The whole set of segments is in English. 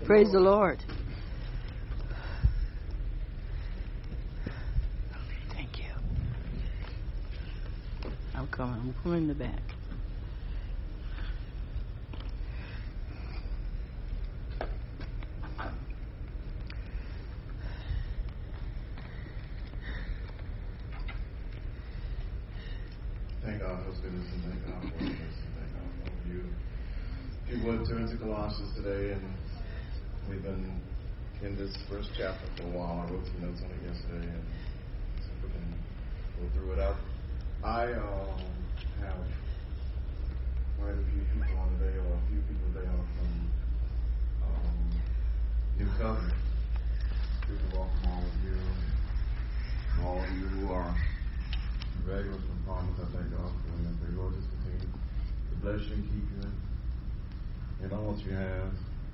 Praise the Lord. Thank you. I'm coming. I'm pulling the back. Thank God for His goodness and thank God for His mercy and thank God for you. If you would turn to Colossians today, and we've been in this first chapter for a while. I wrote some notes on it yesterday, and so we can go through it out. I have quite a few people on today, or a few people today are from New Covenant. We can welcome all of you who are regulars from Promise. I thank God for you. May the Lord just continue to bless you and keep you in all that you have.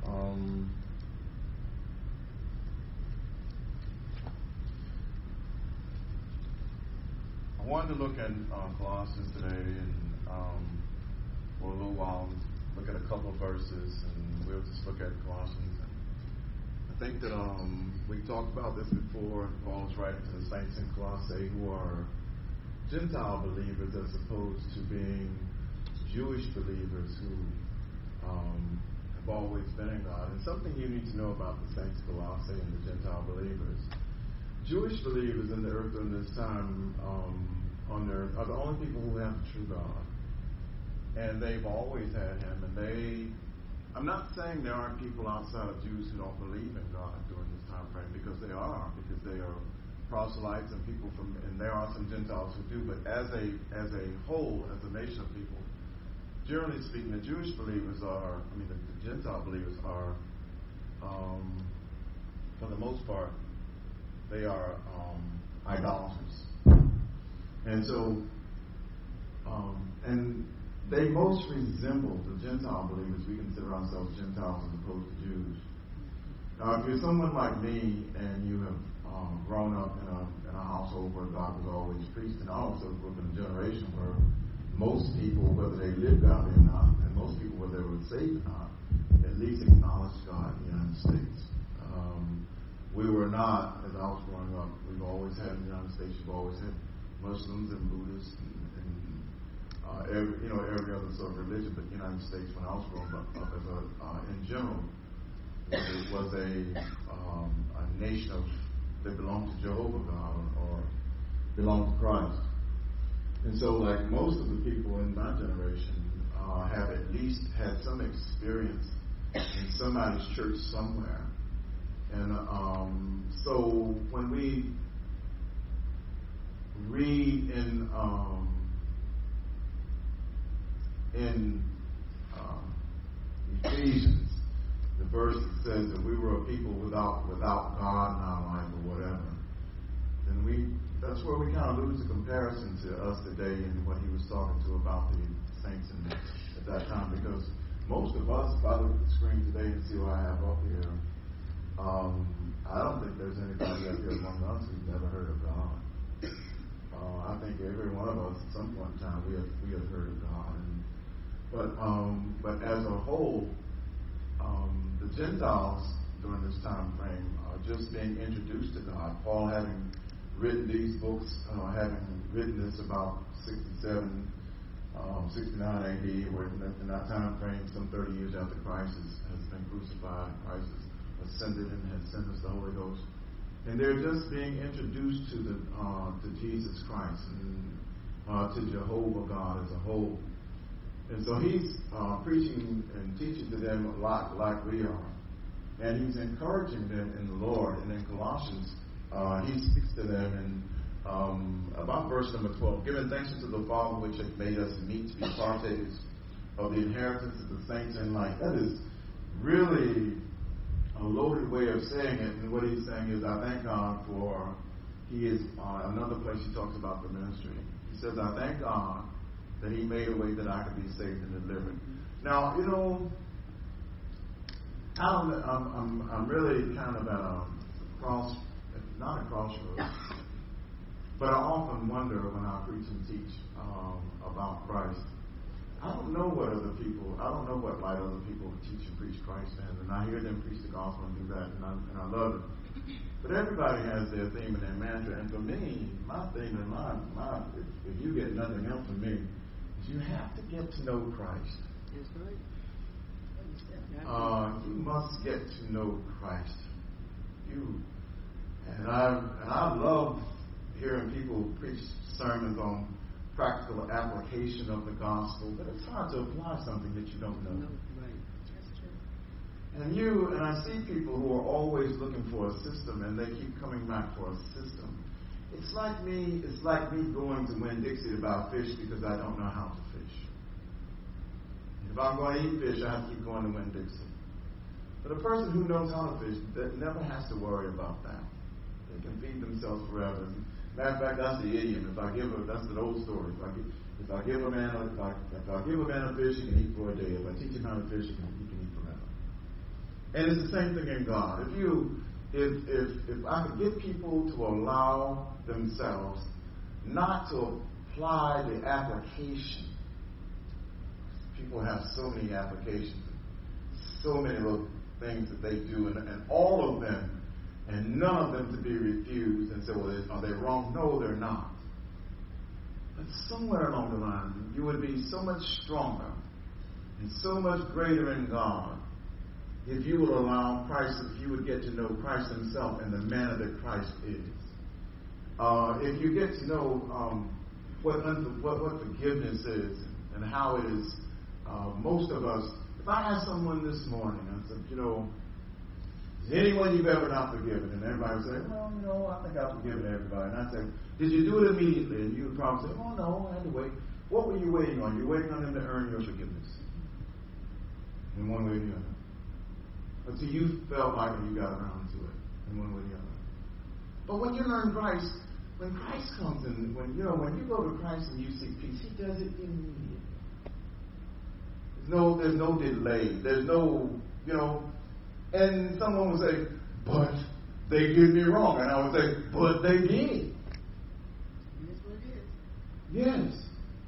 I wanted to look at Colossians today and for a little while look at a couple of verses, and we'll just look at Colossians. And I think that we talked about this before. Paul is writing to the saints in Colossae who are Gentile believers as opposed to being Jewish believers who have always been in God. And something you need to know about the saints of Colossae and the Gentile believers. Jewish believers in the earth during this time on earth are the only people who have the true God. And they've always had Him. And I'm not saying there aren't people outside of Jews who don't believe in God during this time frame, because they are proselytes and people and there are some Gentiles who do. But as a whole, as a nation of people, generally speaking, the Jewish believers the Gentile believers are, for the most part, they are idolaters. And so, and they most resemble the Gentile believers. We consider ourselves Gentiles as opposed to Jews. Now, if you're someone like me and you have grown up in a household where God was always preached, and I also grew up in a generation where most people, whether they lived godly or not, and most people, whether they were saved or not, at least acknowledged God in the United States. We were not, as I was growing up, we've always had in the United States, you've always had Muslims and Buddhists and every other sort of religion. But the United States, when I was growing up in general, it was a nation that belonged to Jehovah God or belonged to Christ. And so, like most of the people in my generation, have at least had some experience in somebody's church somewhere. And so when we read in Ephesians, the verse that says that we were a people without God in our life or whatever, then that's where we kind of lose the comparison to us today and what he was talking to about the saints at that time, because most of us, if I look at the screen today and see what I have up here, I don't think there's anybody up here among us who's never heard of God. I think every one of us at some point in time we have heard of God. But as a whole, the Gentiles during this time frame are just being introduced to God. Paul, having written these books, having written this about 69 AD, where in that time frame, some 30 years after Christ has been crucified, Christ has ascended and has sent us the Holy Ghost. And they're just being introduced to Jesus Christ and to Jehovah God as a whole. And so he's preaching and teaching to them a lot like we are. And he's encouraging them in the Lord. And in Colossians, he speaks to them in about verse number 12. Giving thanks to the Father which hath made us meet to be partakers of the inheritance of the saints in light. That is really a loaded way of saying it. And what he's saying is, I thank God for, he is, another place he talks about the ministry. He says, I thank God that he made a way that I could be saved and delivered. Now, I'm really kind of at a not a crossroads, but I often wonder when I preach and teach about Christ, I don't know what light other people teach and preach Christ in, and I hear them preach the gospel and do that, and I love it. But everybody has their theme and their mantra, and for me, my theme and if you get nothing else from me, is you have to get to know Christ. That's right. You must get to know Christ. And I love hearing people preach sermons on practical application of the gospel, but it's hard to apply something that you don't know. No, right. That's true. And I see people who are always looking for a system, and they keep coming back for a system. It's like me going to Winn-Dixie to buy fish because I don't know how to fish. If I'm going to eat fish, I have to keep going to Winn-Dixie. But a person who knows how to fish that never has to worry about that. They can feed themselves forever. Matter of fact, that's the idiom. That's an old story. If I give a man a fish, he can eat for a day. If I teach him how to fish, he can eat forever. And it's the same thing in God. If I could get people to allow themselves not to apply the application. People have so many applications, so many little things that they do, and all of them, and none of them to be refused and say, well, are they wrong? No, they're not. But somewhere along the line, you would be so much stronger and so much greater in God if you will allow Christ, if you would get to know Christ himself and the manner that Christ is. If you get to know what forgiveness is and how it is, most of us, if I asked someone this morning, I said, is anyone you've ever not forgiven? And everybody would say, well, I think I've forgiven everybody. And I said, did you do it immediately? And you would probably say, oh, no, I had to wait. What were you waiting on? You're waiting on them to earn your forgiveness. In one way or the other. But see, you felt like you got around to it in one way or the other. But when you learn Christ, when Christ comes in, when you go to Christ and you seek peace, he does it immediately. There's no delay. There's no, and someone would say, but they did me wrong. And I would say, but they did. That's what it is. Yes.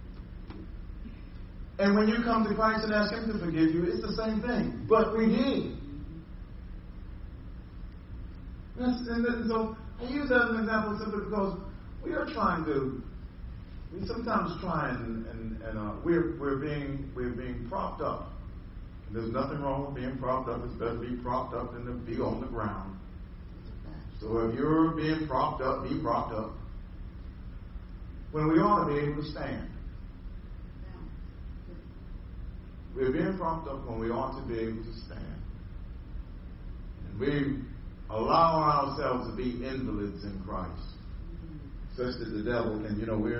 And when you come to Christ and ask him to forgive you, it's the same thing. But we did. So I use that as an example simply because we sometimes try and we're being propped up. And there's nothing wrong with being propped up. It's better to be propped up than to be on the ground. So if you're being propped up, be propped up. When we ought to be able to stand. We're being propped up when we ought to be able to stand. And we allow ourselves to be invalids in Christ. Such that the devil can,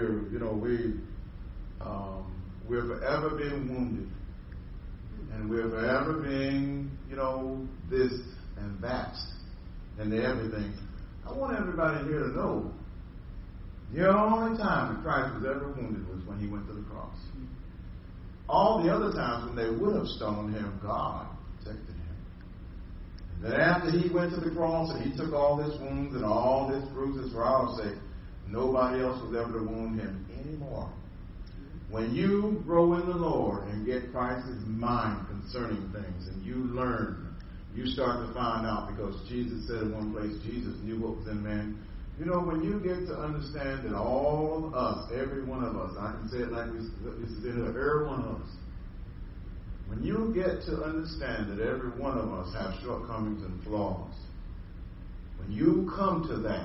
we're forever being wounded. And we're forever being, this and that and everything. I want everybody here to know the only time that Christ was ever wounded was when he went to the cross. All the other times when they would have stoned him, God protected him. And then after he went to the cross and he took all his wounds and all his bruises for our sake, nobody else was ever to wound him anymore. When you grow in the Lord and get Christ's mind concerning things and you learn, you start to find out, because Jesus said in one place, Jesus knew what was in man. When you get to understand that all of us, every one of us, I can say it like this is in every one of us. When you get to understand that every one of us have shortcomings and flaws, when you come to that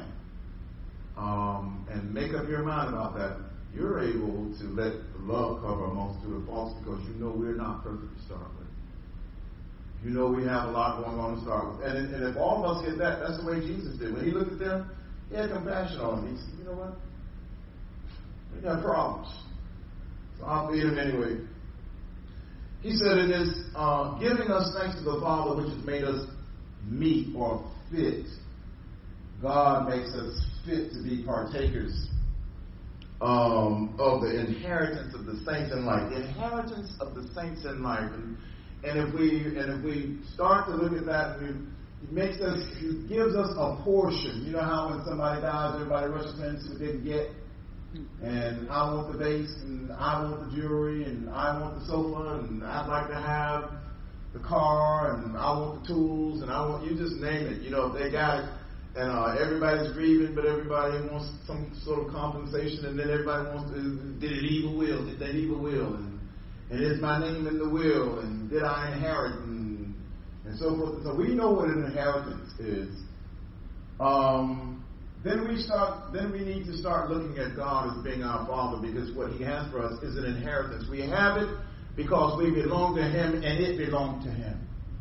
and make up your mind about that, you're able to let the love cover a multitude of faults, because we're not perfect to start with. We have a lot going on to start with. And if all of us get that, that's the way Jesus did. When he looked at them, he had compassion on them. He said, you know what? We got problems. So I'll feed them anyway. He said it is giving us thanks to the Father which has made us meet or fit. God makes us fit to be partakers of the inheritance of the saints in life. The inheritance of the saints in life. And if we start to look at that, he gives us a portion. You know how when somebody dies, everybody rushes in to what they can get? And I want the vase, and I want the jewelry, and I want the sofa, and I'd like to have the car, and I want the tools, and I want, you just name it. You know, if they got it, and everybody's grieving, but everybody wants some sort of compensation, and then everybody wants to, did it evil will, did that evil will, and is my name in the will, and did I inherit, and so forth. So we know what an inheritance is. Then we need to start looking at God as being our Father, because what He has for us is an inheritance. We have it because we belong to Him and it belonged to Him.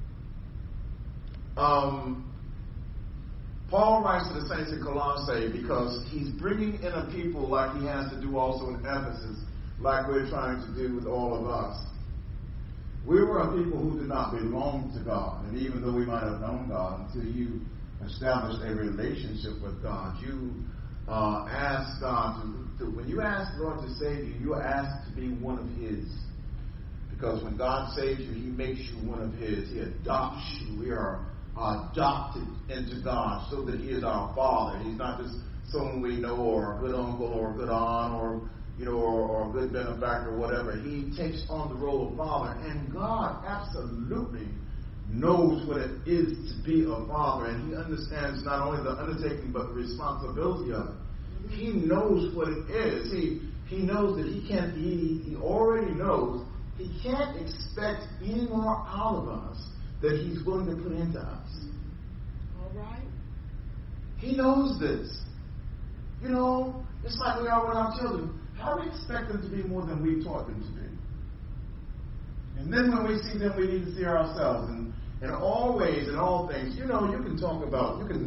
Paul writes to the saints in Colossae because he's bringing in a people like he has to do also in Ephesus, like we're trying to do with all of us. We were a people who did not belong to God, and even though we might have known God, until you established a relationship with God, you ask God to when you ask the Lord to save you, you are asked to be one of His. Because when God saves you, He makes you one of His. He adopts you. We are adopted into God so that He is our Father. He's not just someone we know, or a good uncle, or a good aunt, or or a good benefactor, or whatever. He takes on the role of Father, and God absolutely knows what it is to be a father, and He understands not only the undertaking but the responsibility of it. He knows what it is. He knows that He can't. He already knows He can't expect any more out of us that He's willing to put into us. All right. He knows this. It's like we are with our children. How do we expect them to be more than we taught them to be? And then when we see them, we need to see ourselves. And in all ways, in all things, you can talk about, you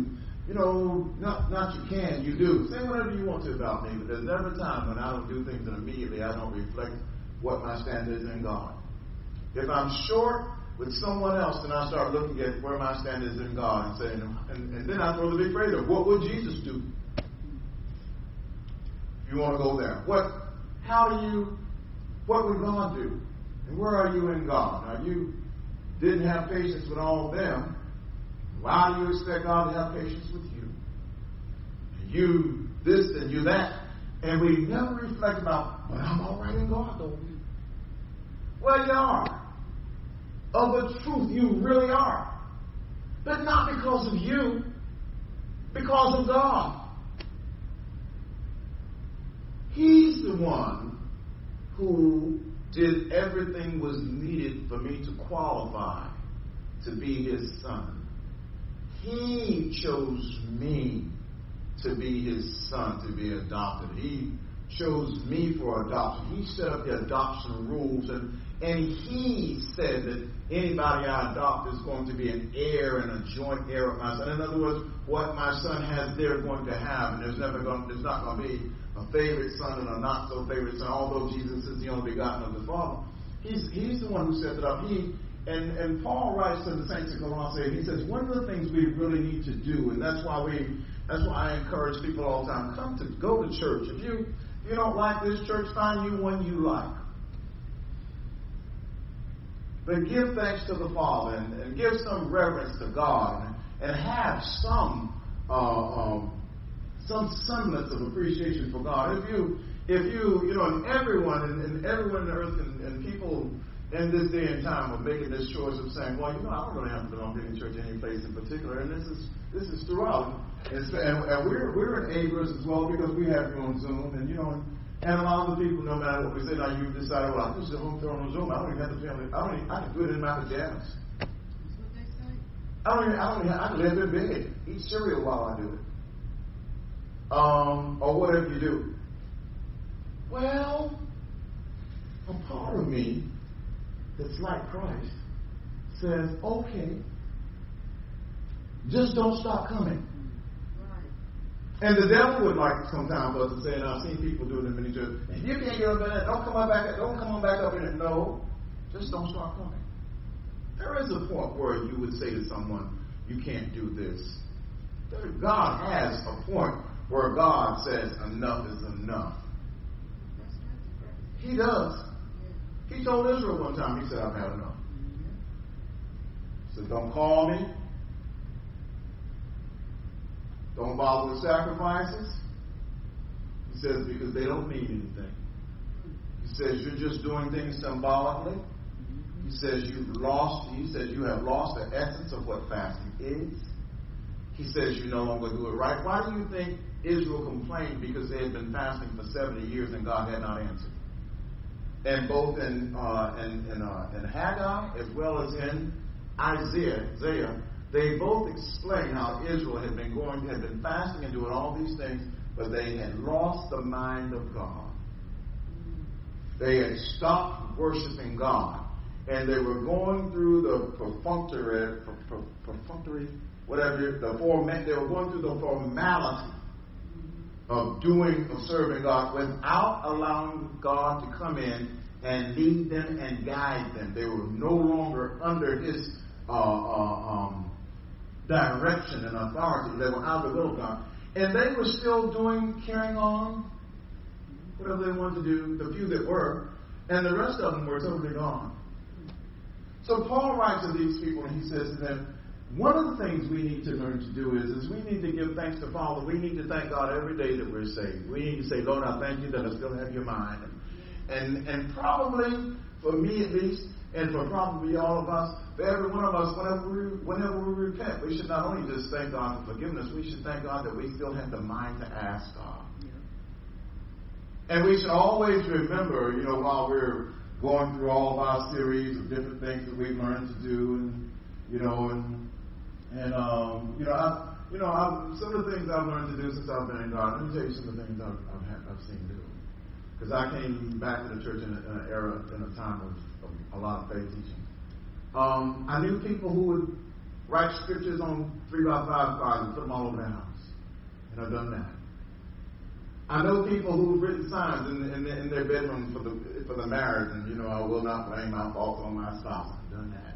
do. Say whatever you want to about me, but there's never a time when I don't do things and immediately I don't reflect what my stand is in God. If I'm short with someone else, then I start looking at where my stand is in God and saying, and then I throw the big phrase of, what would Jesus do? If you want to go there. What would God do? And where are you in God? Now, you didn't have patience with all of them. Why do you expect God to have patience with you? And you this and you that. And we never reflect about, but I'm all right in God, though. Well, you are. Of the truth, you really are. But not because of you. Because of God. He's the one who did everything was needed for me to qualify to be His son. He chose me to be His son, to be adopted. He chose me for adoption. He set up the adoption rules, and He said that anybody I adopt is going to be an heir and a joint heir of my son. In other words, what my son has, they're going to have, and there's not going to be a favorite son and a not so favorite son, although Jesus is the only begotten of the Father. He's the one who set it up. And Paul writes to the saints in Colossae, he says, one of the things we really need to do, and that's why I encourage people all the time, go to church. If you don't like this church, find you one you like. But give thanks to the Father and give some reverence to God and have some semblance of appreciation for God. If you and everyone in the earth and people in this day and time are making this choice of saying, well, I don't really have to belong to any church, any place in particular, and this is throughout. And we're enablers as well because we have you on Zoom, and a lot of the people, no matter what we say, now you've decided, well, I can sit home throw on Zoom. I don't even have to family. I can do it in my pajamas. That's what they say. I can live in bed, eat cereal while I do it. Or whatever you do. Well, a part of me that's like Christ says, okay, just don't stop coming. Right. And the devil would like sometimes us to say, and I've seen people do it in many churches, if you can't get up in it, don't come on back up in it. No, just don't stop coming. There is a point where you would say to someone, you can't do this. God has a point where God says enough is enough. He does. He told Israel one time, He said, I've had enough. He said, don't call me. Don't bother with sacrifices. He He says, because they don't mean anything. He says, you're just doing things symbolically. He says, you have lost the essence of what fasting is. He says, you no longer do it right. Why do you think Israel complained? Because they had been fasting for 70 years and God had not answered. And both in Haggai as well as in Isaiah, they both explain how Israel had been fasting and doing all these things, but they had lost the mind of God. They had stopped worshiping God, and they were going through the perfunctory, whatever, they were going through the formality of serving God without allowing God to come in and lead them and guide them. They were no longer under His direction and authority. They were out of the will of God. And they were still carrying on whatever they wanted to do, the few that were, and the rest of them were totally gone. So Paul writes to these people and he says to them, one of the things we need to learn to do is we need to give thanks to Father. We need to thank God every day that we're saved. We need to say, Lord, I thank you that I still have your mind. And probably, for me at least, and for probably all of us, for every one of us, whenever we repent, we should not only just thank God for forgiveness, we should thank God that we still have the mind to ask God. Yeah. And we should always remember, while we're going through all of our series of different things that we've learned to do, some of the things I've learned to do since I've been in God. Let me tell you some of the things I've seen do. Because I came back to the church in a time of a lot of faith teaching. I knew people who would write scriptures on 3x5 cards and put them all over their house. And I've done that. I know people who've written signs in their bedroom for the marriage, and I will not blame my faults on my spouse. I've done that.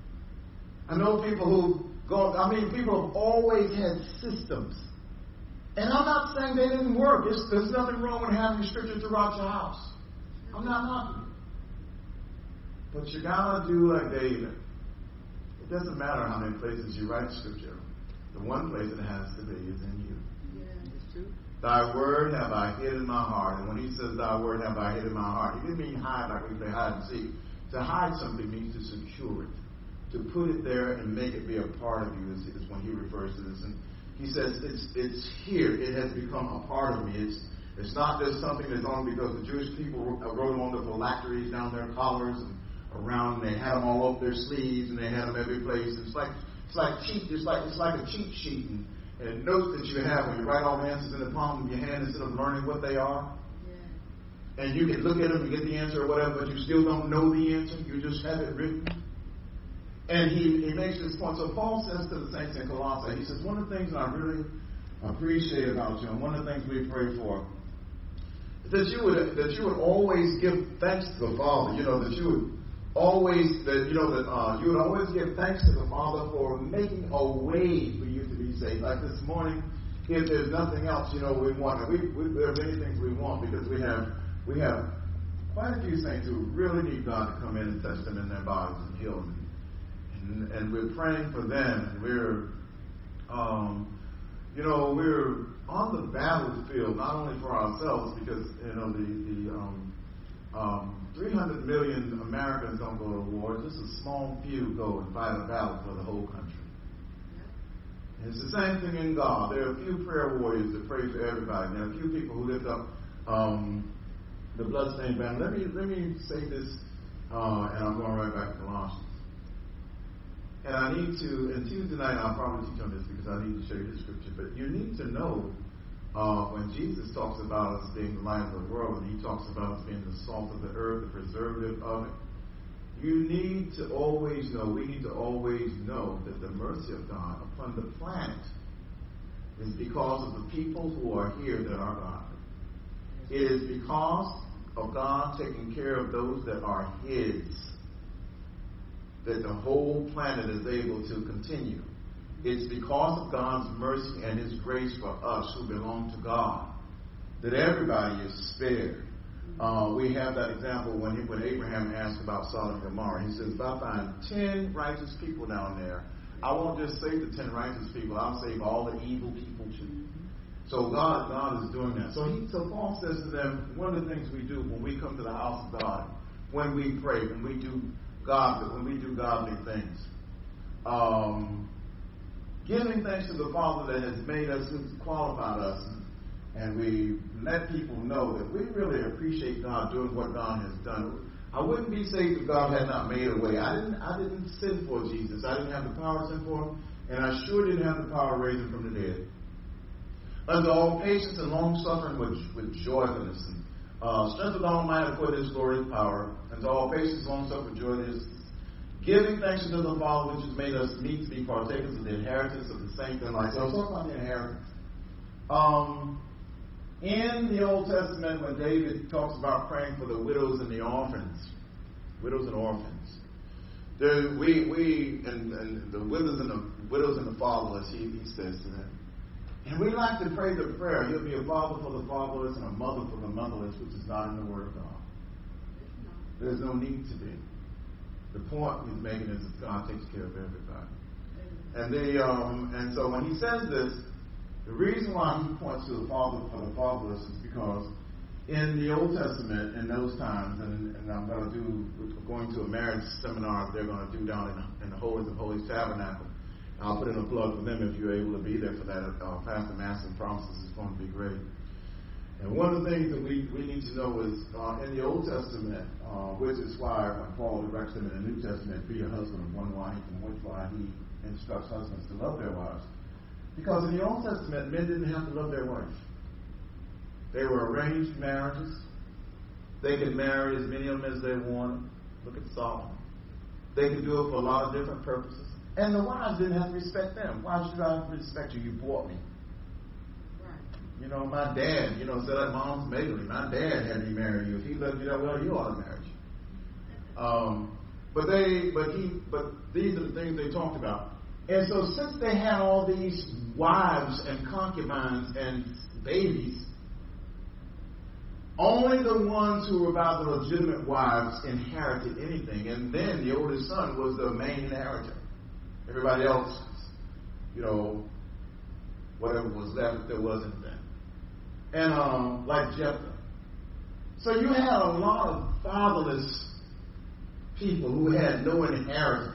I know people people have always had systems. And I'm not saying they didn't work. There's nothing wrong with having scripture throughout your house. I'm not knocking it. But you gotta do like David. It doesn't matter how many places you write scripture. The one place it has to be is in you. Yeah, it's true. Thy word have I hid in my heart. And when he says thy word have I hid in my heart, he didn't mean hide like we say hide and seek. To hide something means to secure it. To put it there and make it be a part of you is when he refers to this. And he says it's here. It has become a part of me. It's not just something that's only because the Jewish people wrote on the phylacteries down their collars and around. And they had them all over their sleeves and they had them every place. It's like a cheat sheet and notes that you have when you write all the answers in the palm of your hand instead of learning what they are. Yeah. And you can look at them and get the answer or whatever, but you still don't know the answer. You just have it written. And he makes this point. So Paul says to the saints in Colossae, he says, one of the things that I really appreciate about you, and one of the things we pray for, is that you would always give thanks to the Father. That you would always give thanks to the Father for making a way for you to be saved. Like this morning, if there's nothing else, we want. There are many things we want because we have quite a few saints who really need God to come in and touch them in their bodies and heal them. And we're praying for them, and we're on the battlefield not only for ourselves because the 300 million Americans don't go to war. Just a small few go and fight a battle for the whole country. And it's the same thing in God. There are a few prayer warriors that pray for everybody. There are a few people who lift up the bloodstained banner. Let me say this, and I'm going right back to Colossians. And Tuesday night I'll probably teach on this because I need to show you the scripture. But you need to know when Jesus talks about us being the light of the world, and he talks about us being the salt of the earth, the preservative of it. You need to always know, we need to always know that the mercy of God upon the planet is because of the people who are here that are godly. It is because of God taking care of those that are his that the whole planet is able to continue. It's because of God's mercy and his grace for us who belong to God that everybody is spared. We have that example when Abraham asked about Sodom and Gomorrah. He says, if I find 10 righteous people down there, I won't just save the 10 righteous people, I'll save all the evil people too. So God is doing that. So Paul says to them, one of the things we do when we come to the house of God, when we pray, when we do godly things, giving thanks to the Father that has made us, who's qualified us, and we let people know that we really appreciate God doing what God has done. I wouldn't be saved if God had not made a way. I didn't sin for Jesus. I didn't have the power to sin for him, and I sure didn't have the power to raise him from the dead. Unto all patience and long suffering with joyfulness, and strength of all might according to his glorious power. Unto all patience, long suffering, joyfulness, giving thanks to the Father which has made us meet to be partakers of the inheritance of the saints in light. So let's talk about the inheritance. In the Old Testament, when David talks about praying for the widows and the orphans, and the widows and the fatherless, he says to them. And we like to pray the prayer, he'll be a father for the fatherless and a mother for the motherless, which is not in the Word of God. There's no need to be. The point he's making is that God takes care of everybody. And so when he says this, the reason why he points to the father for the fatherless is because in the Old Testament, in those times, and we're going to a marriage seminar they're going to do down in the Holies of Holies Tabernacle. I'll put in a plug for them if you're able to be there for that. Pastor Masson promises it's going to be great. And one of the things that we need to know is in the Old Testament, which is why when Paul directs them in the New Testament, be a husband of one wife, and which why he instructs husbands to love their wives. Because in the Old Testament, men didn't have to love their wife. They were arranged marriages. They could marry as many of them as they wanted. Look at Solomon. They could do it for a lot of different purposes. And the wives didn't have to respect them. Why should I respect you? You bought me. You know, my dad, said that mom's made me. My dad had me marry you. If he loved you that well, you ought to marry you. But these are the things they talked about. And so since they had all these wives and concubines and babies, only the ones who were by the legitimate wives inherited anything. And then the oldest son was the main inheritor. Everybody else, whatever was left, if there was anything. And like Jephthah. So you had a lot of fatherless people who had no inheritance.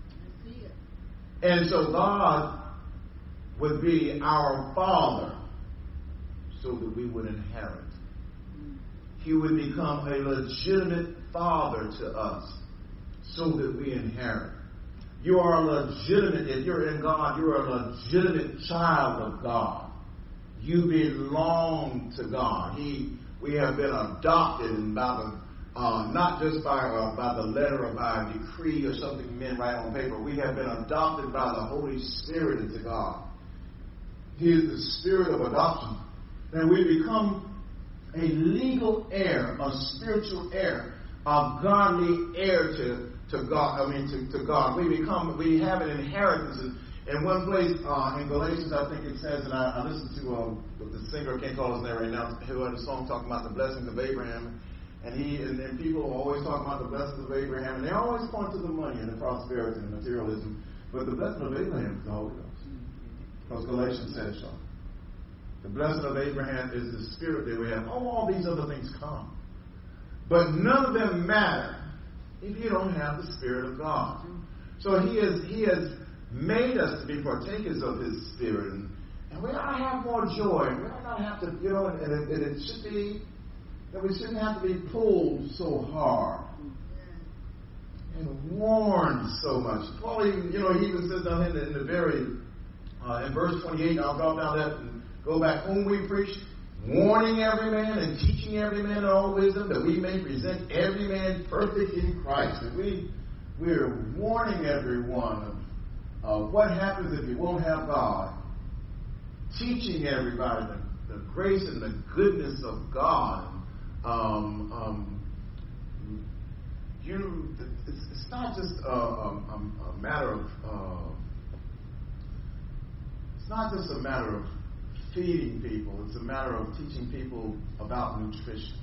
And so God would be our Father so that we would inherit. He would become a legitimate father to us so that we inherit. You are legitimate. If you're in God, you're a legitimate child of God. You belong to God. We have been adopted not just by the letter or by a decree or something men write on paper. We have been adopted by the Holy Spirit into God. He is the Spirit of adoption. And we become a legal heir, a spiritual heir, a godly heir to God. To God. We have an inheritance. In one place in Galatians, I think it says, and I listened to the singer, I can't call his name right now, who had a song talking about the blessings of Abraham. And people always talk about the blessings of Abraham, and they always point to the money and the prosperity and the materialism. But the blessing of Abraham is the Holy Ghost. Because Galatians says so. The blessing of Abraham is the spirit that we have. All these other things come. But none of them matter if you don't have the Spirit of God. So He has made us to be partakers of His Spirit. And we ought to have more joy. We ought not have to, and it should be that we shouldn't have to be pulled so hard and warned so much. Paul he even says down in the very, in verse 28, I'll drop down that and go back, whom we preach, warning every man and teaching every man in all wisdom, that we may present every man perfect in Christ. And we're warning everyone of what happens if you won't have God. Teaching everybody the grace and the goodness of God. It's not just a matter of. It's not just a matter of feeding people. It's a matter of teaching people about nutrition.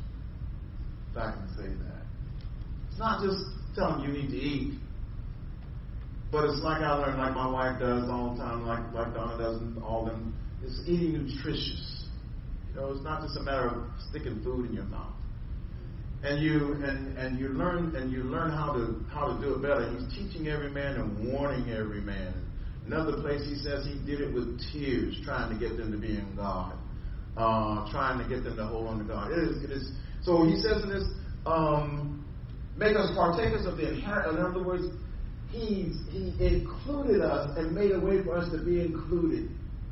If I can say that. It's not just telling them you need to eat. But it's like I learned, like my wife does all the time, like Donna does, and all them. It's eating nutritious. You know, it's not just a matter of sticking food in your mouth. And you learn how to do it better. He's teaching every man and warning every man. Another place he says he did it with tears, trying to get them to be in God, trying to get them to hold on to God. It is. So he says in this, make us partakers of the inheritance. In other words, he included us and made a way for us to be included.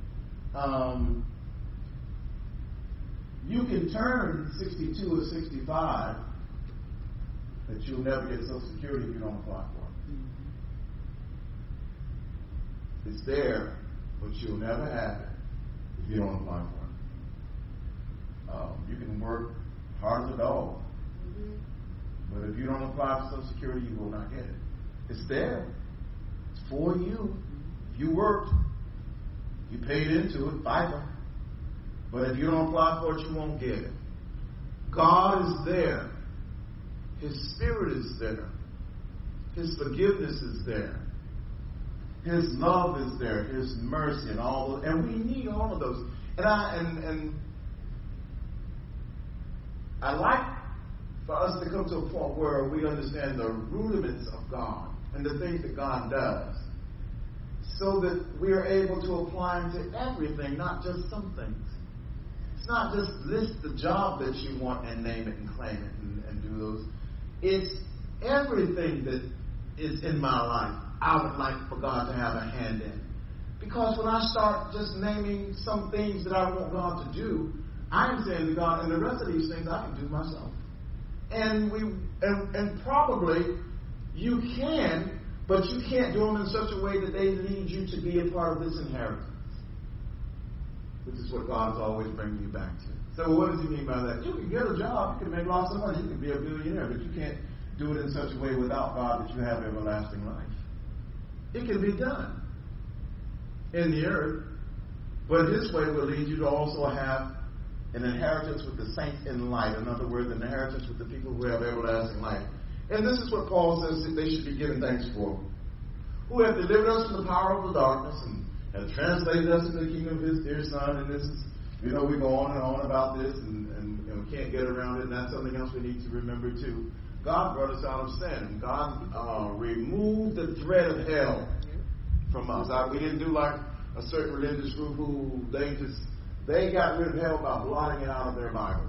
You can turn 62 or 65, but you'll never get Social Security if you don't apply for it. It's there, but you'll never have it if you don't apply for it. You can work hard as a dog, but if you don't apply for Social Security, you will not get it. It's there. It's for you. If you worked, you paid into it, FICA. But if you don't apply for it, you won't get it. God is there. His Spirit is there. His forgiveness is there. His love is there. His mercy and all those. And we need all of those. And I like for us to come to a point where we understand the rudiments of God and the things that God does, so that we are able to apply them to everything, not just some things. It's not just list the job that you want and name it and claim it and do those. It's everything that is in my life I would like for God to have a hand in. Because when I start just naming some things that I want God to do, I'm saying to God, and the rest of these things I can do myself. And probably you can, but you can't do them in such a way that they lead you to be a part of this inheritance. Which is what God is always bringing you back to. So what does he mean by that? You can get a job, you can make lots of money, you can be a billionaire, but you can't do it in such a way without God that you have everlasting life. It can be done in the earth, but his way will lead you to also have an inheritance with the saints in light. In other words, an inheritance with the people who have everlasting life. And this is what Paul says that they should be given thanks for. Who have delivered us from the power of the darkness and have translated us into the kingdom of his dear Son. And this is, we go on and on about this, and we can't get around it, and that's something else we need to remember too. God brought us out of sin. God removed the threat of hell from us. We didn't do like a certain religious group who they got rid of hell by blotting it out of their Bible.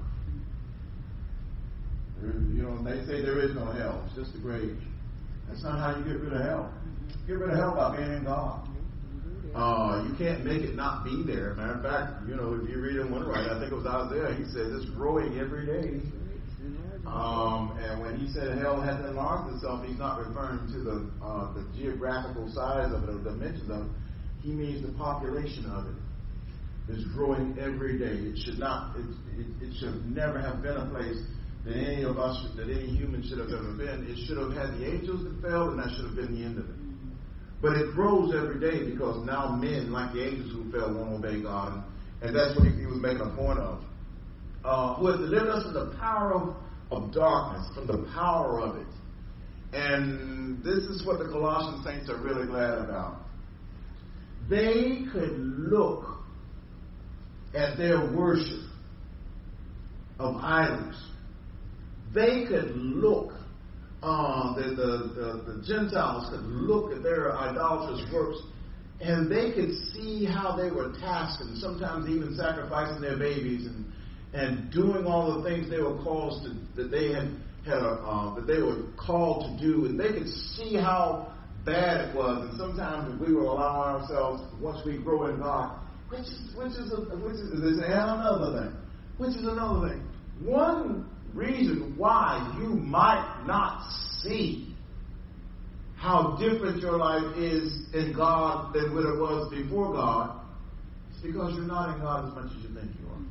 They say there is no hell. It's just the grave. That's not how you get rid of hell. You get rid of hell by being in God. You can't make it not be there. Matter of fact, if you read in one right, I think it was Isaiah, he said it's growing every day. And when he said hell has enlarged itself, he's not referring to the geographical size of it or dimensions of it. He means the population of it is growing every day. It should never have been a place that any of us, that any human should have ever been. It should have had the angels that fell, and that should have been the end of it. But it grows every day because now men, like the angels who fell, won't obey God. And that's what he was making a point of. Who has delivered us from the power of darkness, from the power of it. And this is what the Colossian saints are really glad about. They could look at their worship of idols. They could look, the Gentiles could look at their idolatrous works, and they could see how they were tasked, and sometimes even sacrificing their babies and doing all the things they were called to, that they were called to do, and they could see how bad it was. And sometimes if we will allow ourselves, once we grow in God, which is another thing. Which is another thing. One reason why you might not see how different your life is in God than what it was before God is because you're not in God as much as you think you are.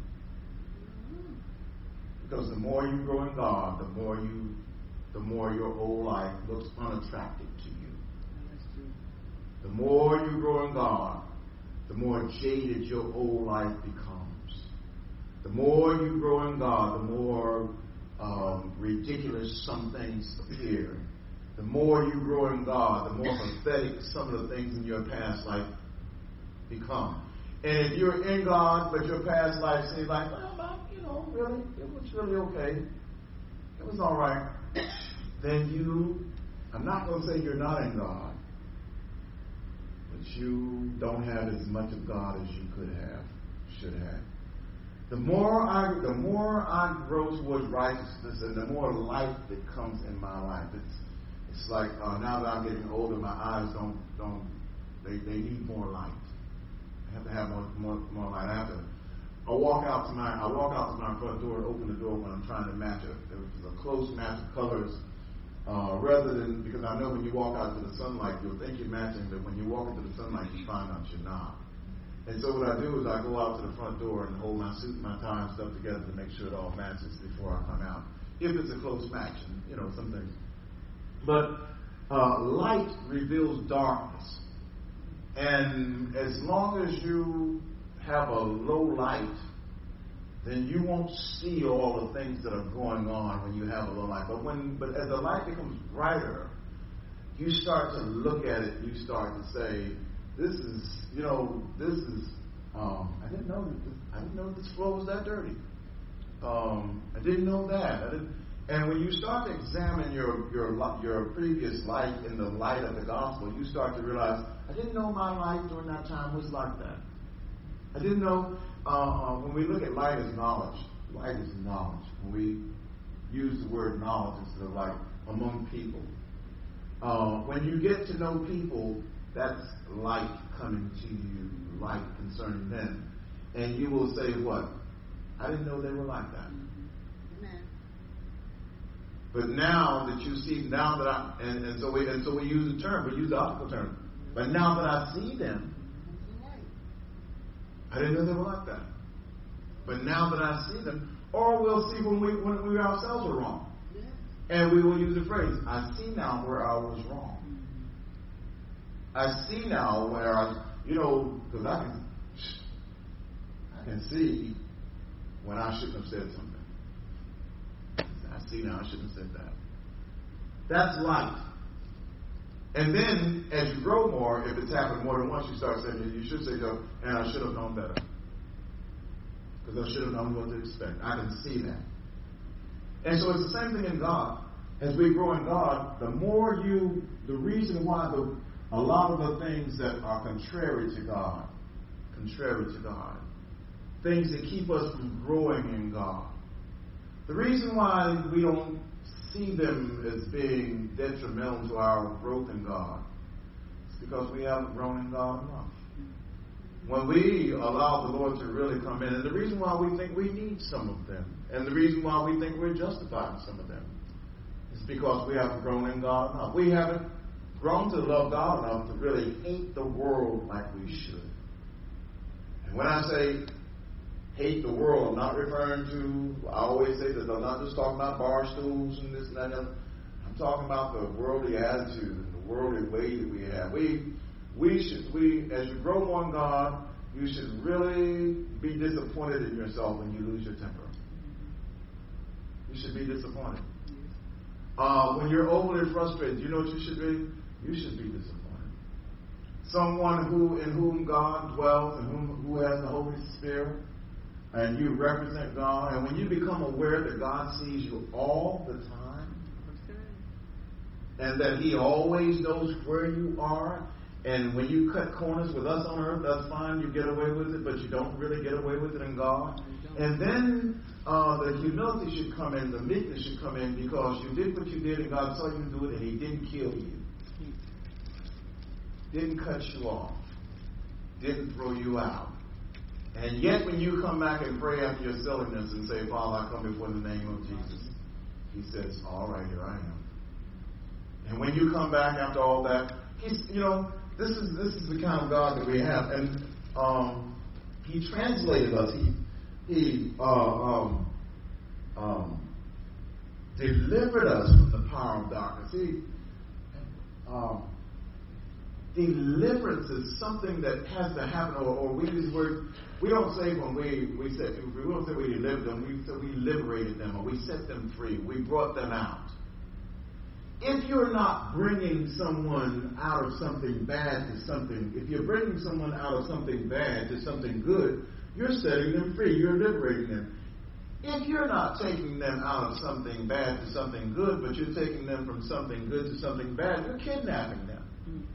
Because the more you grow in God, the more your whole life looks unattractive to you. The more you grow in God, the more jaded your old life becomes. The more you grow in God, the more ridiculous some things appear. the more you grow in God, the more pathetic some of the things in your past life become. And if you're in God, but your past life seems like, well, really, it was really okay. It was all right. Then I'm not going to say you're not in God, but you don't have as much of God as you should have. The more I grow towards righteousness, and the more light that comes in my life. It's like now that I'm getting older, my eyes they need more light. I have to have more light. I walk out to my front door and open the door when I'm trying to match a close match of colors, rather than, because I know when you walk out to the sunlight, you'll think you're matching, but when you walk into the sunlight, you find out you're not. And so what I do is I go out to the front door and hold my suit and my tie and stuff together to make sure it all matches before I come out. If it's a close match, and some things. But light reveals darkness. And as long as you have a low light, then you won't see all the things that are going on when you have a low light. But as the light becomes brighter, you start to look at it. You start to say, "This is, I didn't know this floor was that dirty. I didn't know that. And when you start to examine your previous life in the light of the gospel, you start to realize, I didn't know my life during that time was like that. I didn't know. When we look at light as knowledge, light is knowledge. When we use the word knowledge instead of like among people, when you get to know people, that's light coming to you, light concerning them, and you will say, "What? I didn't know they were like that." Amen. But now that you see, and so we use the term, we use the optical term. But now that I see them, I didn't know they were like that. But now that I see them, or we'll see when we ourselves are wrong. Yeah. And we will use the phrase, I see now where I was wrong. I see now where because I can see when I shouldn't have said something. I see now I shouldn't have said that. That's light. And then, as you grow more, if it's happened more than once, you start saying, you should say, and I should have known better. Because I should have known what to expect. I can see that. And so it's the same thing in God. As we grow in God, the reason why a lot of the things that are contrary to God, things that keep us from growing in God, the reason why we don't see them as being detrimental to our growth in God is because we haven't grown in God enough. When we allow the Lord to really come in, and the reason why we think we need some of them, and the reason why we think we're justified in some of them, is because we haven't grown in God enough. We haven't grown to love God enough to really hate the world like we should. And when I say hate the world, I'm not referring to, I always say that I'm not just talking about bar stools and this and that. I'm talking about the worldly attitude and the worldly way that we have. As you grow more in God, you should really be disappointed in yourself when you lose your temper. You should be disappointed. When you're overly frustrated, you know what you should be? You should be disappointed. Someone in whom God dwells and who has the Holy Spirit, and you represent God, and when you become aware that God sees you all the time, and that He always knows where you are, and when you cut corners with us on earth, that's fine, you get away with it, but you don't really get away with it in God. And then the humility should come in, the meekness should come in, because you did what you did, and God saw you do it, and He didn't kill you. Didn't cut you off. Didn't throw you out. And yet when you come back and pray after your silliness and say, Father, I come before the name of Jesus, He says, all right, here I am. And when you come back after all that, He's, this is the kind of God that we have. And He translated us. He delivered us from the power of darkness. Deliverance is something that has to happen, or we use the word. We don't say when we set people free. We don't say we delivered them. We say we liberated them, or we set them free. We brought them out. if you're not bringing someone out of something bad to something, if you're bringing someone out of something bad to something good, you're setting them free. You're liberating them. If you're not taking them out of something bad to something good, but you're taking them from something good to something bad, you're kidnapping them.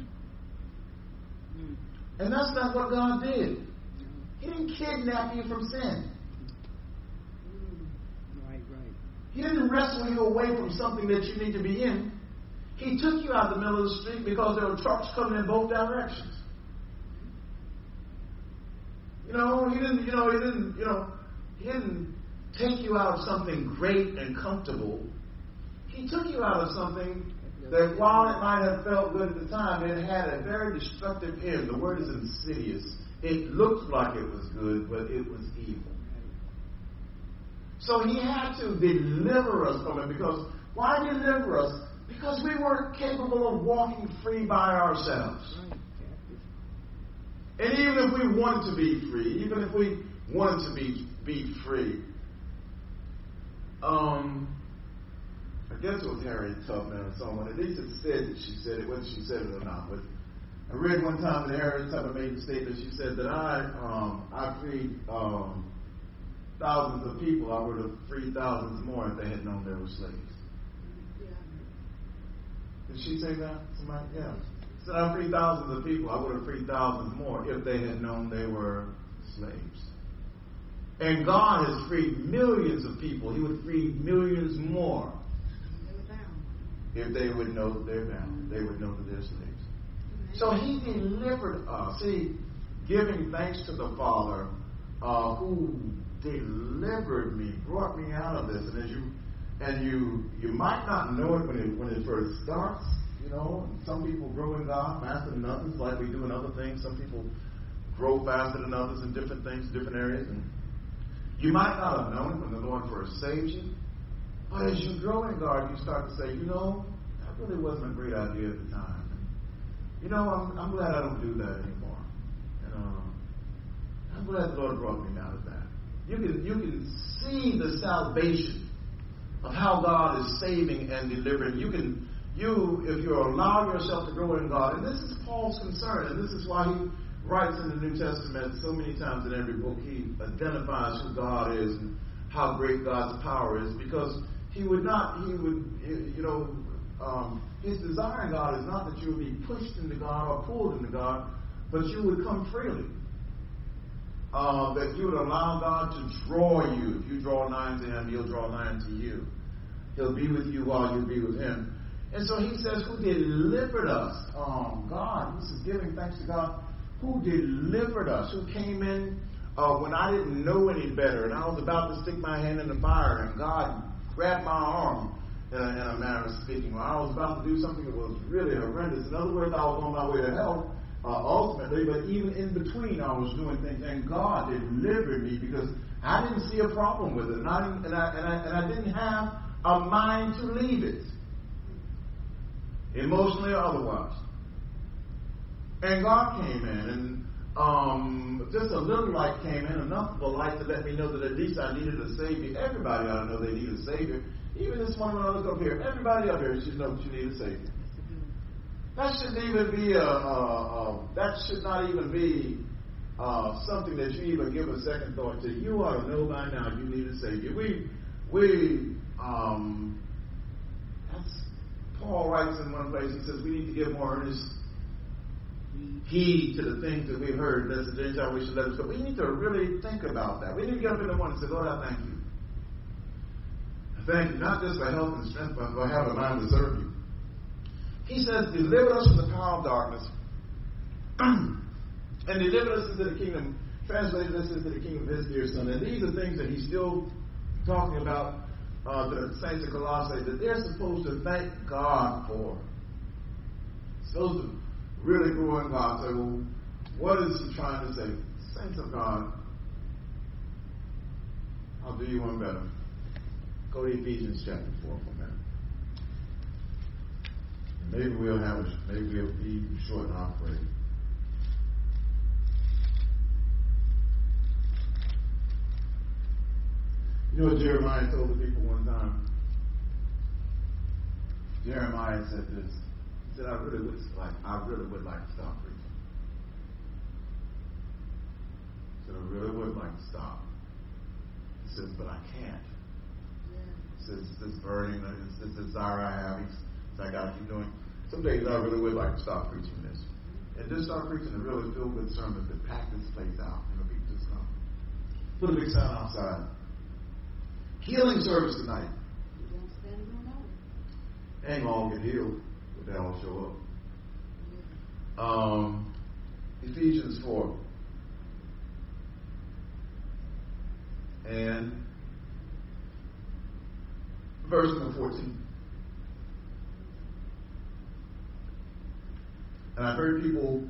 And that's not what God did. He didn't kidnap you from sin. Right. He didn't wrestle you away from something that you need to be in. He took you out of the middle of the street because there were trucks coming in both directions. He didn't take you out of something great and comfortable. He took you out of something that, while it might have felt good at the time, it had a very destructive end. The word is insidious. It looked like it was good, but it was evil. So he had to deliver us from it. Because why deliver us? Because we weren't capable of walking free by ourselves. And even if we wanted to be free, I guess it was Harriet Tubman or someone. At least it said that she said it, whether she said it or not. But I read one time that Harriet Tubman made the statement. She said that I freed thousands of people. I would have freed thousands more if they had known they were slaves. Did she say that? Somebody? Yeah. She said, I freed thousands of people. I would have freed thousands more if they had known they were slaves. And God has freed millions of people. He would free millions more if they would know that they're bound. They would know that they're slaves. So he delivered us. See, giving thanks to the Father who delivered me, brought me out of this. And you might not know it when it first starts. Some people grow in God faster than others, like we do in other things. Some people grow faster than others in different things, different areas. And you might not have known it when the Lord first saved you. But as you grow in God, you start to say, that really wasn't a great idea at the time. And, I'm glad I don't do that anymore. I'm glad the Lord brought me out of that. You can see the salvation of how God is saving and delivering. If you allow yourself to grow in God, and this is Paul's concern, and this is why he writes in the New Testament so many times in every book, he identifies who God is and how great God's power is, because his desire in God is not that you would be pushed into God or pulled into God, but you would come freely. That you would allow God to draw you. If you draw nigh to Him, He'll draw nigh to you. He'll be with you while you be with Him. And so he says, who delivered us? God. This is giving thanks to God. Who delivered us? Who came in when I didn't know any better, and I was about to stick my hand in the fire, and God grabbed my arm, in a manner of speaking. I was about to do something that was really horrendous. In other words, I was on my way to hell, ultimately, but even in between, I was doing things, and God delivered me because I didn't see a problem with it, and I didn't have a mind to leave it, emotionally or otherwise. And God came in, and just a little light came in, enough of a light to let me know that at least I needed a Savior. Everybody ought to know they need a Savior. Even this morning when I look up here, everybody up here should know that you need a Savior. That shouldn't even be that should not even be something that you even give a second thought to. You ought to know by now you need a Savior. That's Paul writes in one place. He says we need to give more earnest heed to the things that we've heard. That's the Gentile we should let us go. We need to really think about that. We need to get up in the morning and say, Lord, I thank you. I thank you not just for health and strength, but for having a mind to serve you. He says, deliver us from the power of darkness and deliver us into the kingdom, translated us into the kingdom of His dear Son. And these are things that he's still talking about to the saints of Colossae, that they're supposed to thank God for. Supposed to really grow in God. Say, well, what is he trying to say? Saints of God, I'll do you one better. Go to Ephesians chapter 4 for a minute. Maybe we'll be short and I'll pray. You know what Jeremiah told the people one time? Jeremiah said this. He said, I really would like to stop preaching. He said, I really would like to stop. He says, but I can't. He says, this burning, this desire I have, he says, I got to keep doing. Some days I really would like to stop preaching this. And just start preaching a really feel-good sermon to pack this place out. People just come. Put a big sign outside. Healing service tonight. You don't stand alone. Ain't all get healed, but they all show up. Ephesians 4. And verse number 14. And I've heard people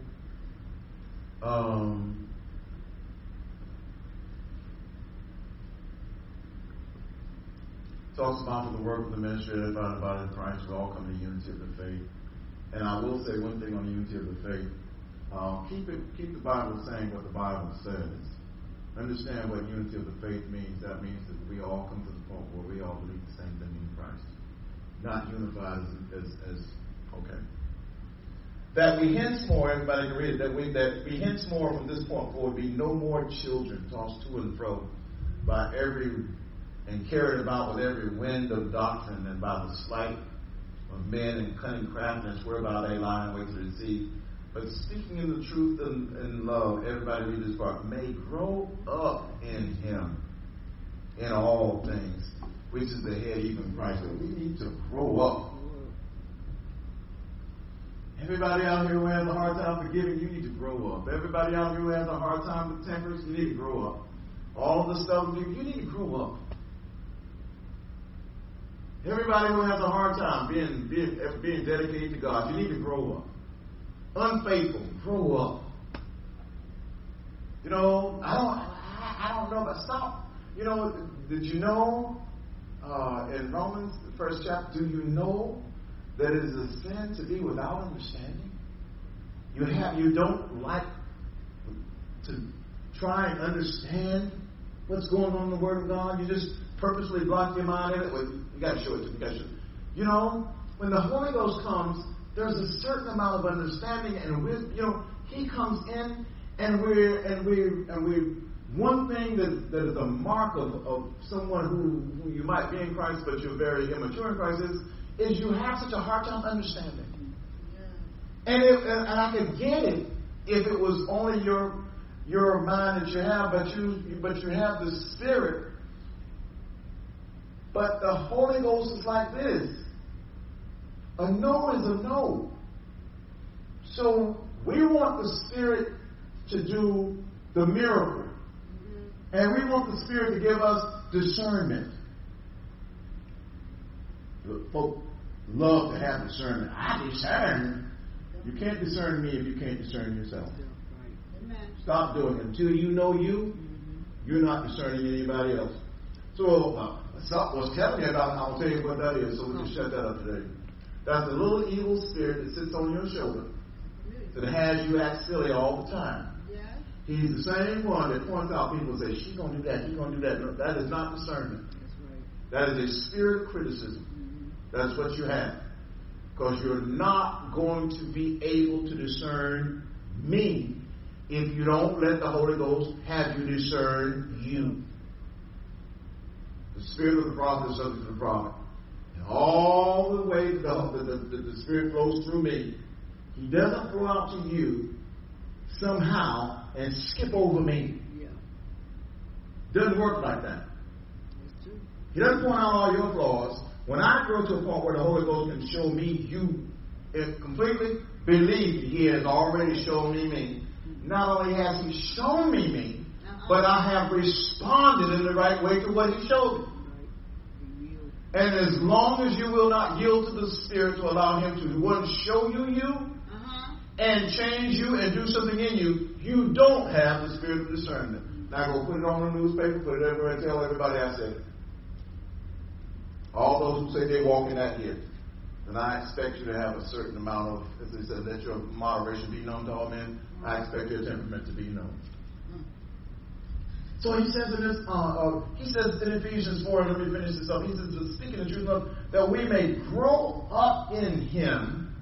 talks about the work of the ministry of the body of Christ. We all come to the unity of the faith. And I will say one thing on the unity of the faith. Keep the Bible saying what the Bible says. Understand what unity of the faith means. That means that we all come to the point where we all believe the same thing in Christ. Not unified as okay. That we henceforth, everybody can read it, that we henceforth from this point forward be no more children tossed to and fro by every and carried about with every wind of doctrine and by the sleight of men and cunning craftiness whereby they lie in wait to deceive. But speaking in the truth and in love, everybody read this part, may grow up in him in all things, which is the head, even Christ. We need to grow up. Everybody out here who has a hard time forgiving, you need to grow up. Everybody out here who has a hard time with temperance, you need to grow up. All the stuff, you need to grow up. Everybody who has a hard time being dedicated to God, you need to grow up. Unfaithful, grow up. I don't know, but stop. Did you know in Romans, the first chapter, do you know that it is a sin to be without understanding? You don't like to try and understand what's going on in the Word of God. You just purposely block your mind in it. Well, you got to show it to me. When the Holy Ghost comes, there's a certain amount of understanding and wisdom. He comes in, and we're one thing that is a mark of someone who you might be in Christ, but you're very immature in Christ is you have such a hard time understanding. Yeah. And I could get it if it was only your mind that you have, but you have the Spirit. But the Holy Ghost is like this. A no is a no. So we want the Spirit to do the miracle. Mm-hmm. And we want the Spirit to give us discernment. Folk love to have discernment. I discern. You can't discern me if you can't discern yourself. Amen. Stop doing it. Until you know you, you're not discerning anybody else. So what's telling me about it, I'll tell you what that is so we can shut that up today. That's the little evil spirit that sits on your shoulder that has you act silly all the time. Yeah. He's the same one that points out people and says, she's going to do that, he's going to do that. No, that is not discernment. That's right. That is a spirit of criticism. That's what you have. Because you're not going to be able to discern me if you don't let the Holy Ghost have you discern you. The spirit of the prophet is subject to the prophet. And all the way the Spirit flows through me. He doesn't flow out to you somehow and skip over me. Yeah. Doesn't work like that. He doesn't point out all your flaws. When I grow to a point where the Holy Ghost can show me you completely, believe He has already shown me. Not only has He shown me, but I have responded in the right way to what He showed me. And as long as you will not yield to the Spirit to allow Him to one, show you and change you and do something in you, you don't have the spirit of discernment. Now go put it on the newspaper, put it everywhere, and tell everybody I said it. All those who say they walk in that gift. And I expect you to have a certain amount of, as they said, let your moderation be known to all men. I expect your temperament to be known. So he says in this, he says in Ephesians 4, let me finish this up. He says, speaking the truth of, that we may grow up in him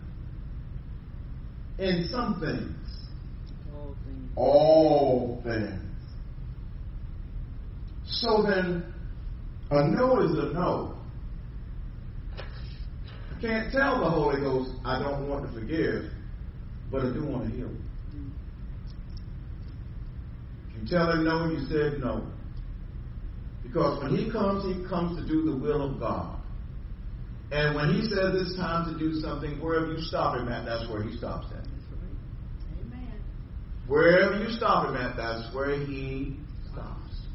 in some things. All things. So then, a no is a no. I can't tell the Holy Ghost I don't want to forgive, but I do want to heal. You tell him no, you said no. Because when he comes to do the will of God. And when he says it's time to do something, wherever you stop him at, that's where he stops at. Amen. Wherever you stop him at, that's where he stops.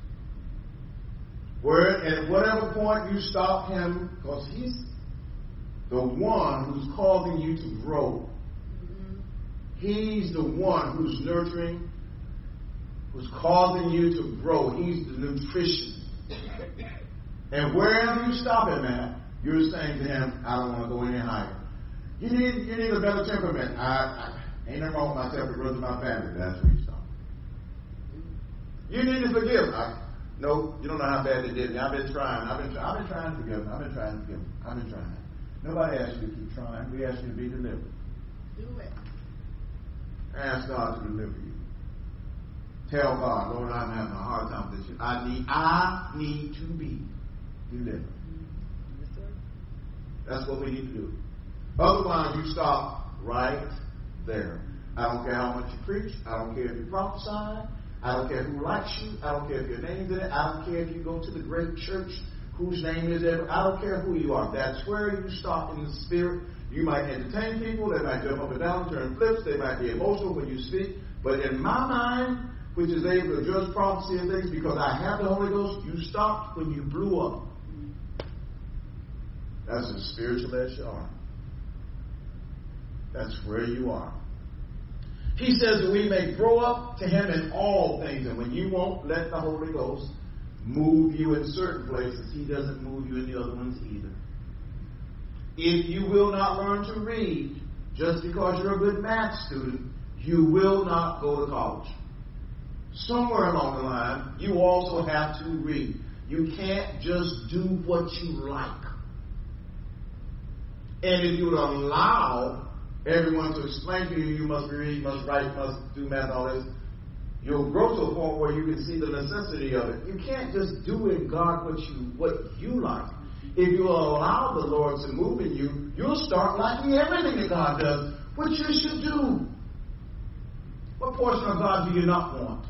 At whatever point you stop him, because he's the one who's causing you to grow. Mm-hmm. He's the one who's nurturing, who's causing you to grow. He's the nutrition. And wherever you stop him at, you're saying to him, I don't want to go any higher. You need a better temperament. Ain't nothing wrong with my temperament, runs in my family. That's where you stop. You need to forgive. No, you don't know how bad they did me. I've been trying to forgive them. I've been trying. Nobody asked you to keep trying. We asked you to be delivered. Do it. Ask God to deliver you. Tell God, Lord, I'm having a hard time with this. I need to be delivered. Yes, sir. That's what we need to do. Otherwise, you stop right there. I don't care how much you preach. I don't care if you prophesy. I don't care who likes you. I don't care if your name's in it. I don't care if you go to the great church whose name is there. I don't care who you are. That's where you stop in the spirit. You might entertain people. They might jump up and down, turn flips. They might be emotional when you speak. But in my mind, which is able to judge prophecy and things, because I have the Holy Ghost, you stopped when you blew up. That's as spiritual as you are. That's where you are. He says that we may grow up to him in all things. And when you won't let the Holy Ghost move you in certain places, he doesn't move you in the other ones either. If you will not learn to read, just because you're a good math student, you will not go to college. Somewhere along the line, you also have to read. You can't just do what you like. And if you would allow everyone to explain to you, you must read, must write, must do math, all this, you'll grow to a point where you can see the necessity of it. You can't just do in God what you like. If you allow the Lord to move in you, you'll start liking everything that God does, which you should do. What portion of God do you not want?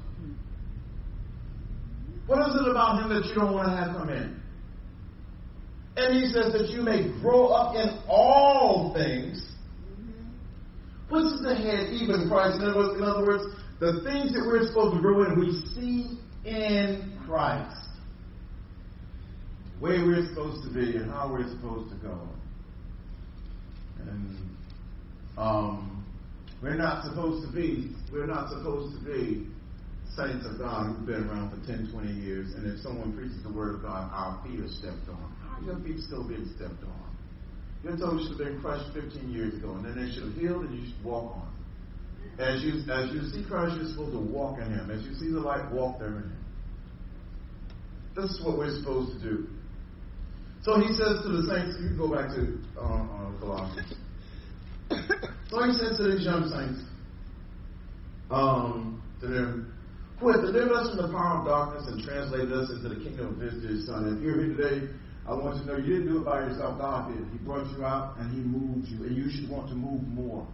What is it about him that you don't want to have come in? And he says that you may grow up in all things. What's the head, even Christ? In other words, the things that we're supposed to grow in, we see in Christ. Where we're supposed to be and how we're supposed to go. And we're not supposed to be saints of God who've been around for 10, 20 years, and if someone preaches the word of God, our feet are stepped on. How are your feet still being stepped on? You're told you should have been crushed 15 years ago, and then they should have healed, and you should walk on. As you see Christ, you're supposed to walk in him. As you see the light, walk there in him. This is what we're supposed to do. So he says to the saints, you can go back to Colossians. So he says to these young saints, to them, who has delivered us from the power of darkness and translated us into the kingdom of his dear Son. And if you're here today, I want you to know you didn't do it by yourself. God did. He brought you out and he moved you. And you should want to move more.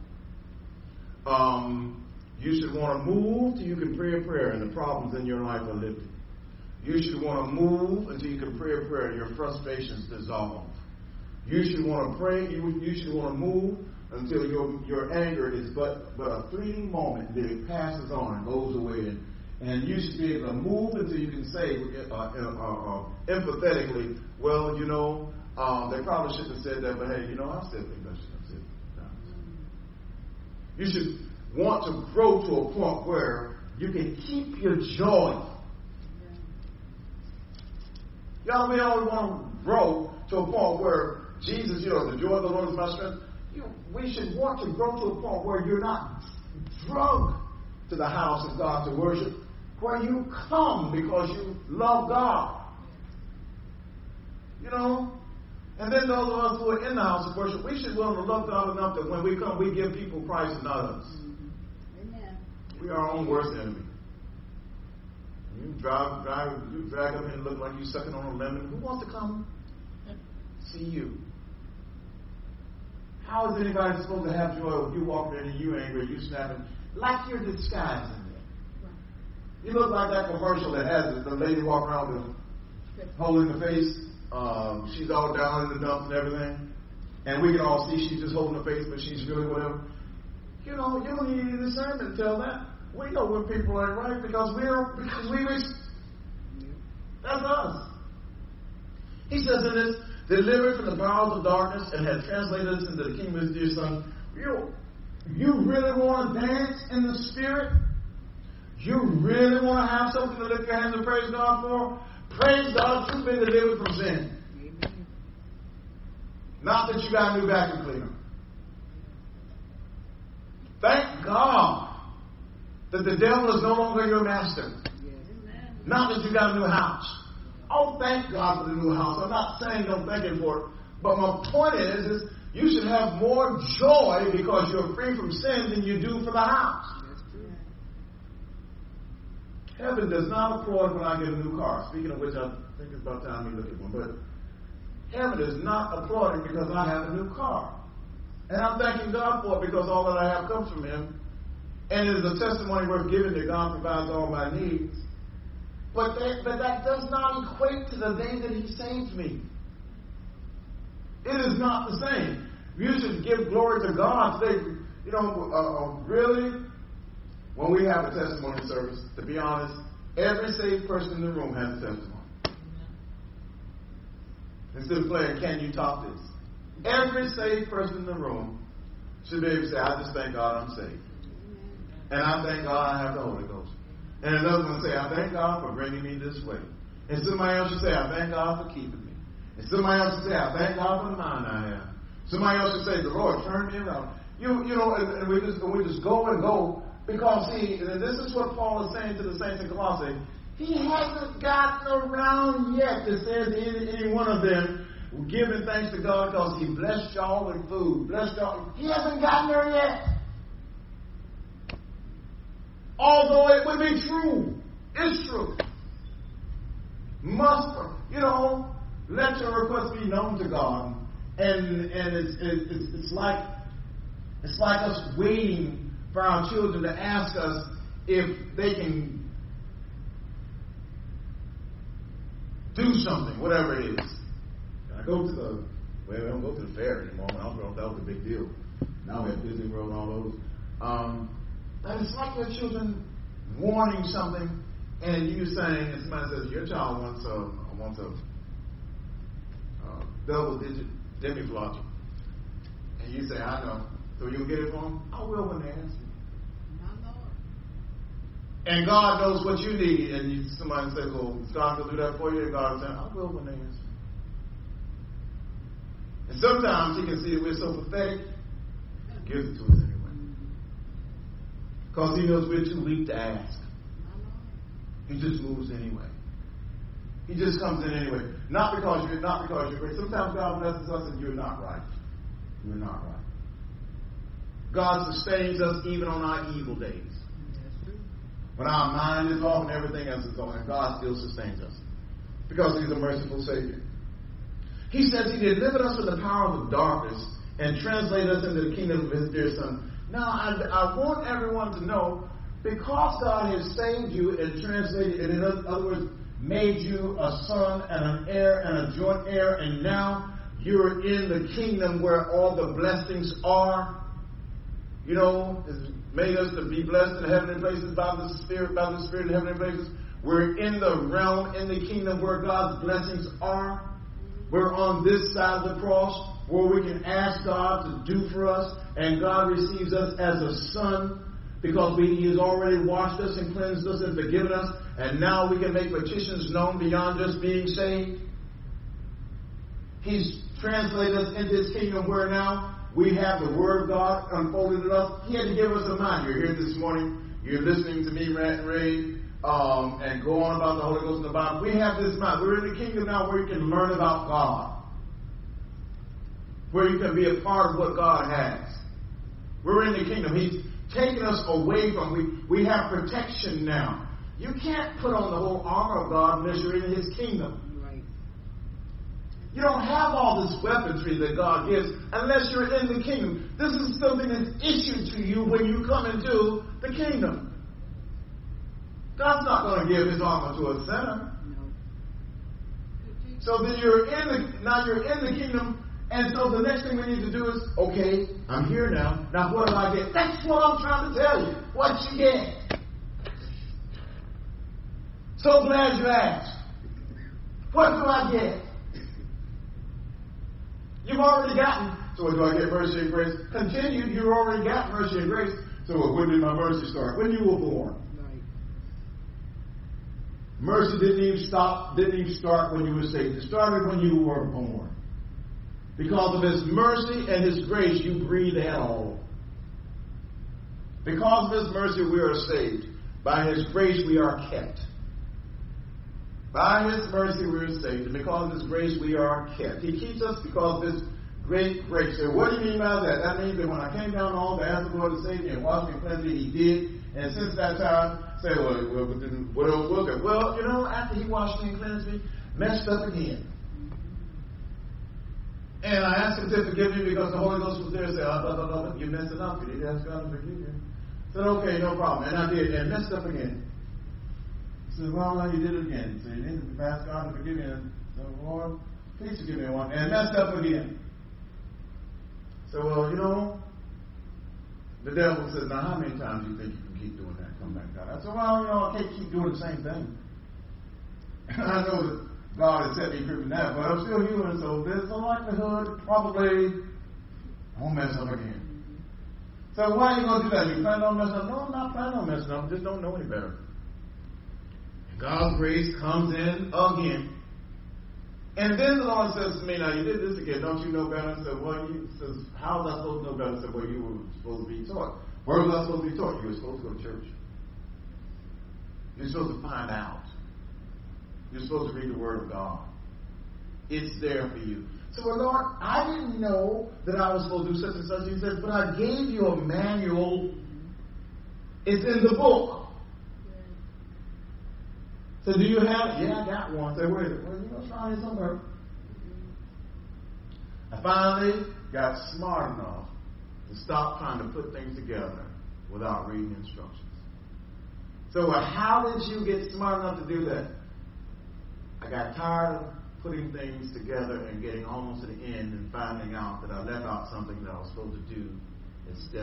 You should want to move till you can pray a prayer and the problems in your life are lifted. You should want to move until you can pray a prayer and your frustrations dissolve. You should want to pray. You should want to move until your anger is but a fleeting moment. Then it passes on and goes away. And you should be able to move until you can say empathetically, well, they probably shouldn't have said that, but hey, I still think I should have said that. You should want to grow to a point where you can keep your joy. Y'all, we always want to grow to a point where Jesus, the joy of the Lord is my strength. We should want to grow to a point where you're not drug to the house of God to worship. where you come because you love God. You know? And then those of us who are in the house of worship, we should be willing to love God enough that when we come, we give people Christ and not us. Amen. We are our own worst enemy. You drag up here and look like you're sucking on a lemon. Who wants to come see you? How is anybody supposed to have joy when you walk in and you angry, you snapping, like you're disguising it? You look like that commercial that has the lady walking around with a hole in the face. She's all down in the dumps and everything. And we can all see she's just holding her face, but she's really whatever. You know, you don't need any discernment to tell that. We know when people ain't right because that's us. He says in this, delivered from the powers of darkness and had translated us into the kingdom of his dear son. You really want to dance in the spirit? You really want to have something to lift your hands and praise God for? Praise God, you've been delivered from sin. Amen. Not that you got a new vacuum cleaner. Thank God that the devil is no longer your master. Yes. Not that you got a new house. Oh, thank God for the new house. I'm not saying don't thank him for it. But my point is you should have more joy because you're free from sin than you do for the house. Heaven does not applaud when I get a new car. Speaking of which, I think it's about time you look at one. But heaven is not applauding because I have a new car. And I'm thanking God for it because all that I have comes from him. And it is a testimony worth giving that God provides all my needs. But that does not equate to the day that he saved me. It is not the same. You should give glory to God. Say, really? When we have a testimony service, to be honest, every saved person in the room has a testimony. Instead of playing, can you top this? Every saved person in the room should be able to say, I just thank God I'm saved. And I thank God I have the Holy Ghost. And another one say, I thank God for bringing me this way. And somebody else should say, I thank God for keeping me. And somebody else should say, I thank God for the mind I have. Somebody else should say, the Lord turned me around. And we just go and go. Because, and this is what Paul is saying to the saints in Colossae. He hasn't gotten around yet to say to any one of them, giving thanks to God because he blessed y'all with food. Blessed y'all. He hasn't gotten there yet. Although it would be true. It's true. Let your request be known to God. And it's like us waiting for our children to ask us if they can do something, whatever it is. Can I go to the, we don't go to the fair anymore. I don't know if that was a big deal. Now we have Disney World and all those. But it's like your children wanting something and you saying, and somebody says, your child wants a double-digit demi-flautist. And you say, I know. So you'll get it for them? I will when they ask me. My Lord. And God knows what you need. And somebody says, well, God will do that for you. And God will say, I will when they ask me. And sometimes he can see that we're so pathetic, he gives it to us anyway. Because he knows we're too weak to ask. He just moves anyway. He just comes in anyway. Not because you're great. Sometimes God blesses us and you're not right. You're not right. God sustains us even on our evil days. When our mind is off and everything else is off, and God still sustains us. Because he's a merciful Savior. He says he delivered us from the power of darkness and translated us into the kingdom of his dear son. Now, I want everyone to know, because God has saved you and translated, and in other words, made you a son and an heir and a joint heir, and now you're in the kingdom where all the blessings are. Has made us to be blessed in heavenly places by the Spirit in heavenly places. We're in the realm, in the kingdom where God's blessings are. We're on this side of the cross where we can ask God to do for us, and God receives us as a son because he has already washed us and cleansed us and forgiven us, and now we can make petitions known beyond just being saved. He's translated us into his kingdom where now we have the Word of God unfolded in us. He had to give us a mind. You're here this morning. you're listening to me rant and rave, and go on about the Holy Ghost in the Bible. We have this mind. We're in the kingdom now where you can learn about God, where you can be a part of what God has. We're in the kingdom. He's taken us away from. We have protection now. You can't put on the whole armor of God unless you're in His kingdom. Right. You don't have all this weaponry that God gives unless you're in the kingdom. This is something that's issued to you when you come into the kingdom. God's not going to give His armor to a sinner. No. So then you're in the kingdom, and so the next thing we need to do is, okay, I'm here now. Now what do I get? That's what I'm trying to tell you. What you get? So glad you asked. What do I get? You've already gotten. So what do I get? Mercy and grace. Continue. You've already got mercy and grace. So when did my mercy start? When you were born. Right. Mercy didn't even start when you were saved. It started when you were born. Because of His mercy and His grace, you breathe at all. Because of His mercy, we are saved. By His grace, we are kept. By His mercy, we are saved. And because of His grace, we are kept. He keeps us because of His great grace. So what do you mean by that? That means that when I came down home to ask the Lord to save me and wash me and cleanse me, He did. And since that time, say, well, what else was it? Well, after He washed me and cleansed me, messed up again. And I asked Him to forgive me because the Holy Ghost was there and said, you're messing up. You need to ask God to forgive you. I said, okay, no problem. And I did, and messed up again. He said, well, now you did it again. So you need to ask God to forgive me. And I said, Lord, please forgive me one. And messed up again. So, well, the devil says, now how many times do you think you can keep doing that? Come back down. I said, well, I can't keep doing the same thing. And I know that God has set me free from that, but I'm still human, so there's a likelihood, probably, I won't mess up again. So why are you going to do that? You plan on messing up? No, I'm not planning on messing up. I just don't know any better. And God's grace comes in again. And then the Lord says to me, now you did this again, don't you know better? I said, well, He says, how was I supposed to know better? I said, well, you were supposed to be taught. Where was I supposed to be taught? You were supposed to go to church. You're supposed to find out. You're supposed to read the Word of God. It's there for you. So, well, Lord, I didn't know that I was supposed to do such and such. He said, but I gave you a manual. It's in the book. So, do you have it? Yeah, I got one. So, where is it? Well, it's around here somewhere. I finally got smart enough to stop trying to put things together without reading instructions. So, how did you get smart enough to do that? I got tired of putting things together and getting almost to the end and finding out that I left out something that I was supposed to do in step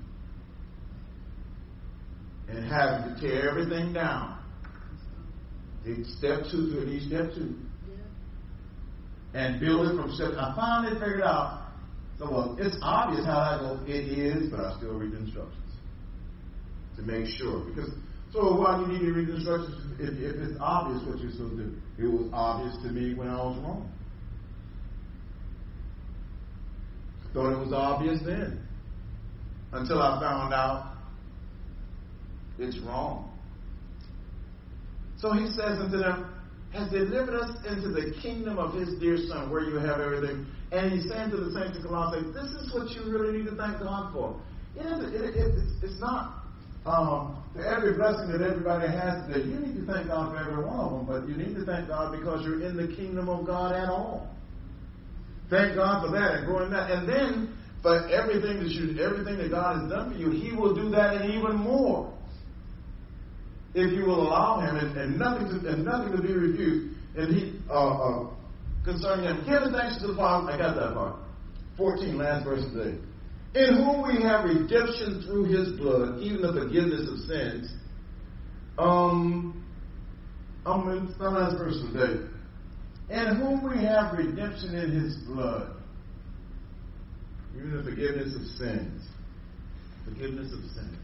2. And having to tear everything down. Step 2 to each step 2. Yeah. And build it from step. I finally figured out. So, well, it's obvious how that goes. It is, but I still read the instructions to make sure. Because so why do you need to read the instructions if it's obvious what you're supposed to do? It was obvious to me when I was wrong. Thought it was obvious then. Until I found out it's wrong. So He says unto them, has delivered us into the kingdom of His dear Son, where you have everything. And He's saying to the saints in Colossae, this is what you really need to thank God for. It's not for every blessing that everybody has today. You need to thank God for every one of them, but you need to thank God because you're in the kingdom of God at all. Thank God for that and growing that. And then for everything that God has done for you, He will do that and even more. If you will allow Him, and nothing to be refused. And He concerning Him, give thanks to the Father. I got that part. 14, last verse today. In whom we have redemption through His blood, even the forgiveness of sins. I'm in the last verse today. In whom we have redemption in His blood, even the forgiveness of sins. Forgiveness of sins.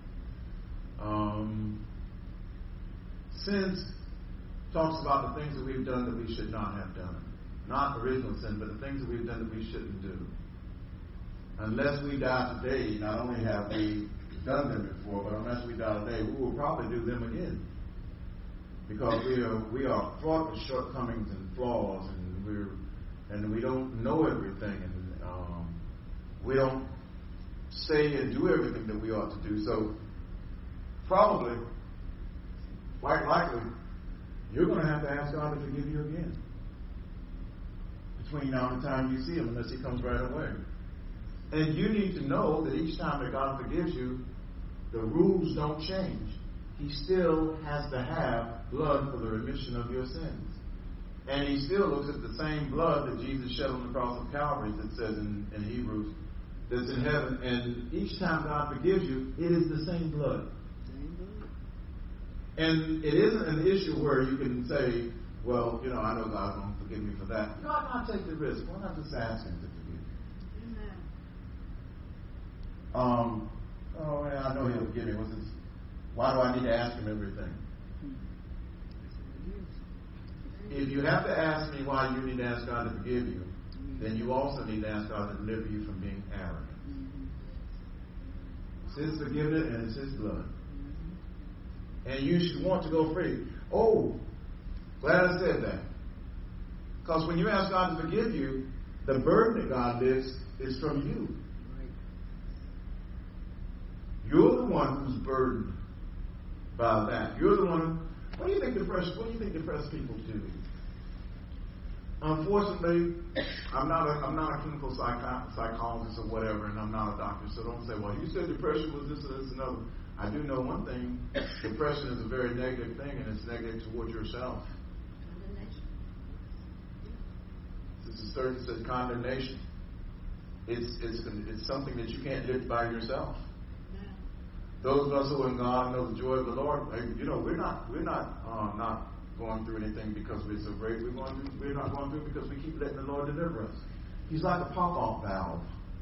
Sins talks about the things that we've done that we should not have done. Not original sin, but the things that we've done that we shouldn't do. Unless we die today, not only have we done them before, but unless we die today, we will probably do them again. Because we are fraught with shortcomings and flaws, and we don't know everything, and we don't say and do everything that we ought to do. So probably, quite likely, you're going to have to ask God to forgive you again between now and the time you see Him, unless He comes right away. And you need to know that each time that God forgives you, the rules don't change. He still has to have blood for the remission of your sins. And He still looks at the same blood that Jesus shed on the cross of Calvary, that says in Hebrews, that's in heaven. And each time God forgives you, it is the same blood. And it isn't an issue where you can say, well, I know God's going to forgive me for that. God not take the risk. Why not just ask Him to forgive you? Amen. I know He'll forgive me. Why do I need to ask Him everything? If you have to ask me why you need to ask God to forgive you, then you also need to ask God to deliver you from being arrogant. It's His forgiveness and it's His blood. And you should want to go free. Oh, glad I said that. Because when you ask God to forgive you, the burden that God lifts is from you. You're the one who's burdened by that. You're the one. What do you think depressed people do? Unfortunately, I'm not a clinical psychologist or whatever, and I'm not a doctor, so don't say, well, you said depression was this or this and another. I do know one thing. Depression is a very negative thing, and it's negative toward yourself. This is says condemnation. It's something that you can't live by yourself. Those of us who are in God and know the joy of the Lord, we're not going through anything because we're so great. We're not going through it because we keep letting the Lord deliver us. He's like a pop-off valve.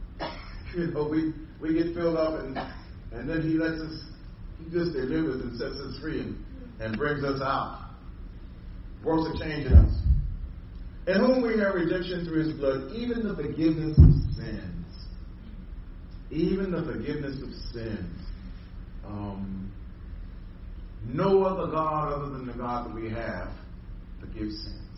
We get filled up and then He lets us. He just delivers and sets us free and brings us out. Works a change in us. In whom we have redemption through His blood, even the forgiveness of sins. Even the forgiveness of sins. No other God other than the God that we have forgives sins.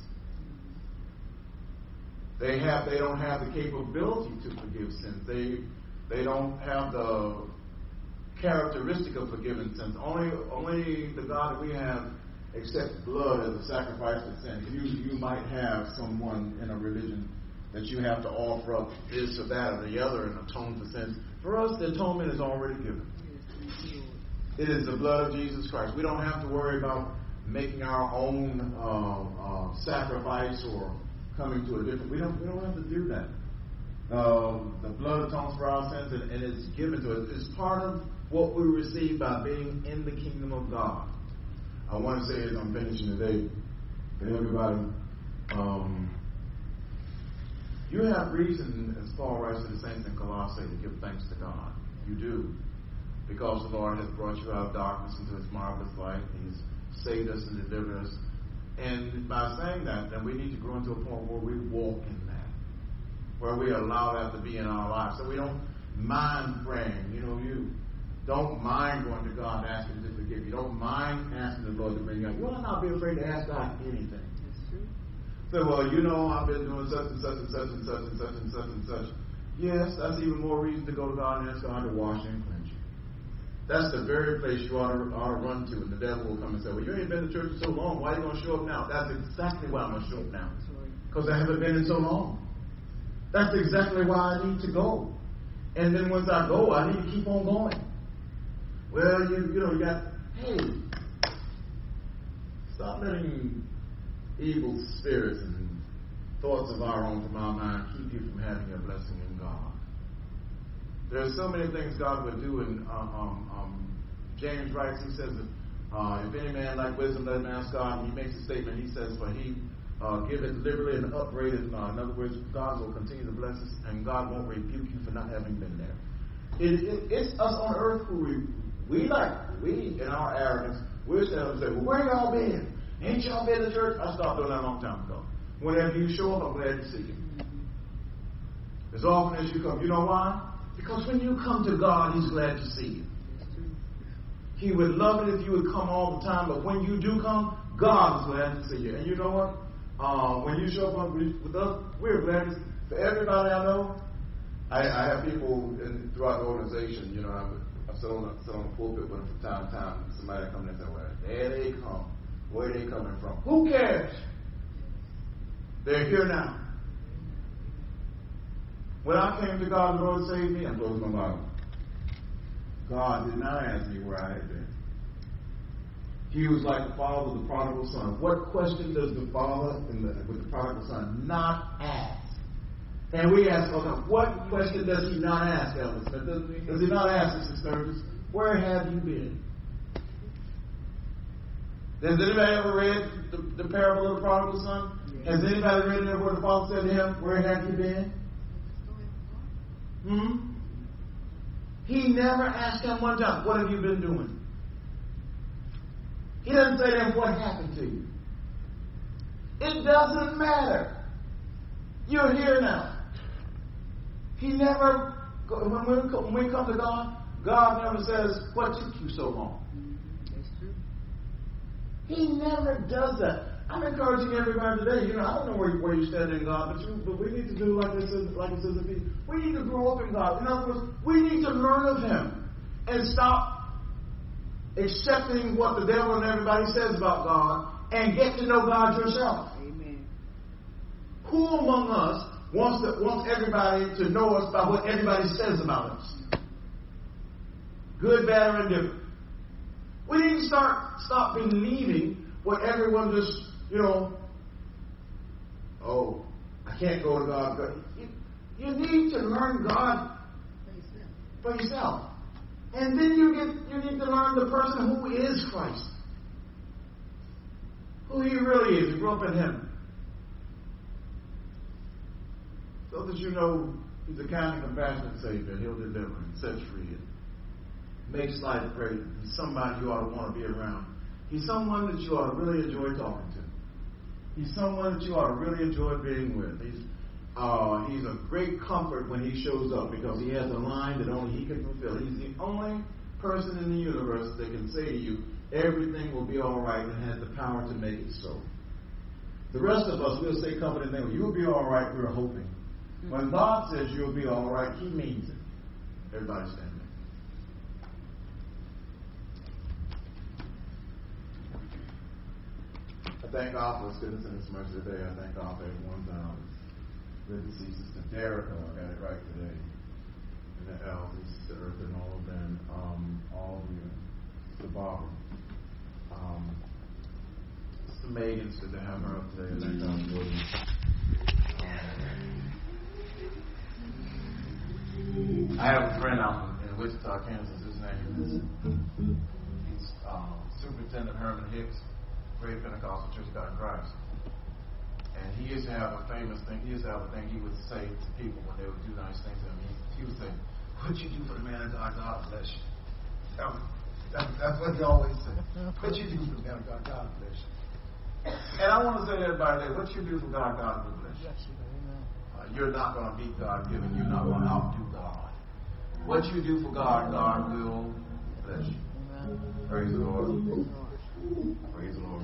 They don't have the capability to forgive sins. They don't have the characteristic of forgiving sins. Only the God that we have accepts blood as a sacrifice for sin. You might have someone in a religion that you have to offer up this or that or the other and atone for sins. For us, the atonement is already given. It is the blood of Jesus Christ. We don't have to worry about making our own sacrifice or coming to a different. We don't have to do that. The blood atones for our sins, and it's given to us. It's part of what we receive by being in the kingdom of God. I want to say, as I'm finishing today, to everybody, you have reason, as Paul writes to the saints in Colossae, to give thanks to God. You do. Because the Lord has brought you out of darkness into His marvelous light. He's saved us and delivered us. And by saying that, then we need to grow into a point where we walk in that. Where we allow that to be in our lives. So we don't mind praying. You don't mind going to God and asking Him to forgive you. Don't mind asking the Lord to bring you out. You ought not be afraid to ask God anything. That's true. So, I've been doing such and such and such and such and such and such and such. Yes, that's even more reason to go to God and ask God to wash you and cleanse you. That's the very place you ought to run to, and the devil will come and say, well, you ain't been to church in so long. Why are you going to show up now? That's exactly why I'm going to show up now. Because I haven't been in so long. That's exactly why I need to go. And then once I go, I need to keep on going. Well, you got, hey, stop letting evil spirits and thoughts of our own from our mind keep you from having your blessing in God. There are so many things God would do, and James writes, he says, if any man lack wisdom, let him ask God. And he makes a statement, he says, for he giveth liberally and upbraideth not. In other words, God will continue to bless us, and God won't rebuke you for not having been there. It's us on earth who we in our arrogance, we'll stand up and say, well, where y'all been? Ain't y'all been to church? I stopped doing that a long time ago. Whenever you show up, I'm glad to see you. As often as you come. You know why? Because when you come to God, He's glad to see you. He would love it if you would come all the time, but when you do come, God is glad to see you. And you know what? When you show up with us, we're glad to see. For everybody I know, I have people throughout the organization, you know, I sit on the pulpit with them from time to time. Somebody comes in and says, well, there they come. Where are they coming from? Who cares? They're here now. When I came to God, the Lord saved me, I'm closing my Bible. God did not ask me where I had been. He was like the father of the prodigal son. What question does the father with the prodigal son not ask? And we ask, what question does he not ask, Elvis Smith? Does he not ask us, Sturgis, where have you been? Has anybody ever read the parable of the prodigal son? Has anybody read it where the father said to him, where have you been? He never asked him one time, what have you been doing? He doesn't say to him, what happened to you? It doesn't matter. You're here now. He never, when we come to God, God never says, what took you so long? That's true. He never does that. I'm encouraging everybody today. You know, I don't know where you stand in God, but we need to do like it says in Ephesians. We need to grow up in God. In other words, we need to learn of Him and stop accepting what the devil and everybody says about God and get to know God yourself. Amen. Who among us wants everybody to know us by what everybody says about us? Good, bad, or indifferent. We need to stop believing what everyone just, you know, oh, I can't go to God. You need to learn God for yourself. And then you need to learn the person who is Christ. Who He really is. You grew up in Him. So that you know He's a kind and compassionate Savior. He'll deliver and set free and makes life great. He's somebody you ought to want to be around. He's someone that you ought to really enjoy talking to. He's someone that you ought to really enjoy being with. He's a great comfort when He shows up because He has a line that only He can fulfill. He's the only person in the universe that can say to you, everything will be all right, and has the power to make it so. The rest of us will say comforting things. You'll be all right, we're hoping. When God says you'll be all right, He means it. Everybody stand there. I thank God for His goodness and His mercy today. I thank God for everyone's good to see Sister Derica. I got it right today. And the elders, Sister Earth, and all of them, all of you, Sister Barbara. Sister Megan, it's good to have her up today. I thank God for you. I have a friend out in Wichita, Kansas. His name is Superintendent Herman Hicks, Great Pentecostal Church of God in Christ. And he used to have a famous thing. He used to have a thing he would say to people when they would do nice things to him. He would say, "What you do for the man of God, God bless you." That's what he always said. What you do for the man of God, God bless you. And I want to say to everybody today, what you do for God, God will bless you. You're not going to beat God given. You're not going to outdo God. What you do for God, God will bless you. Praise the Lord. Praise the Lord.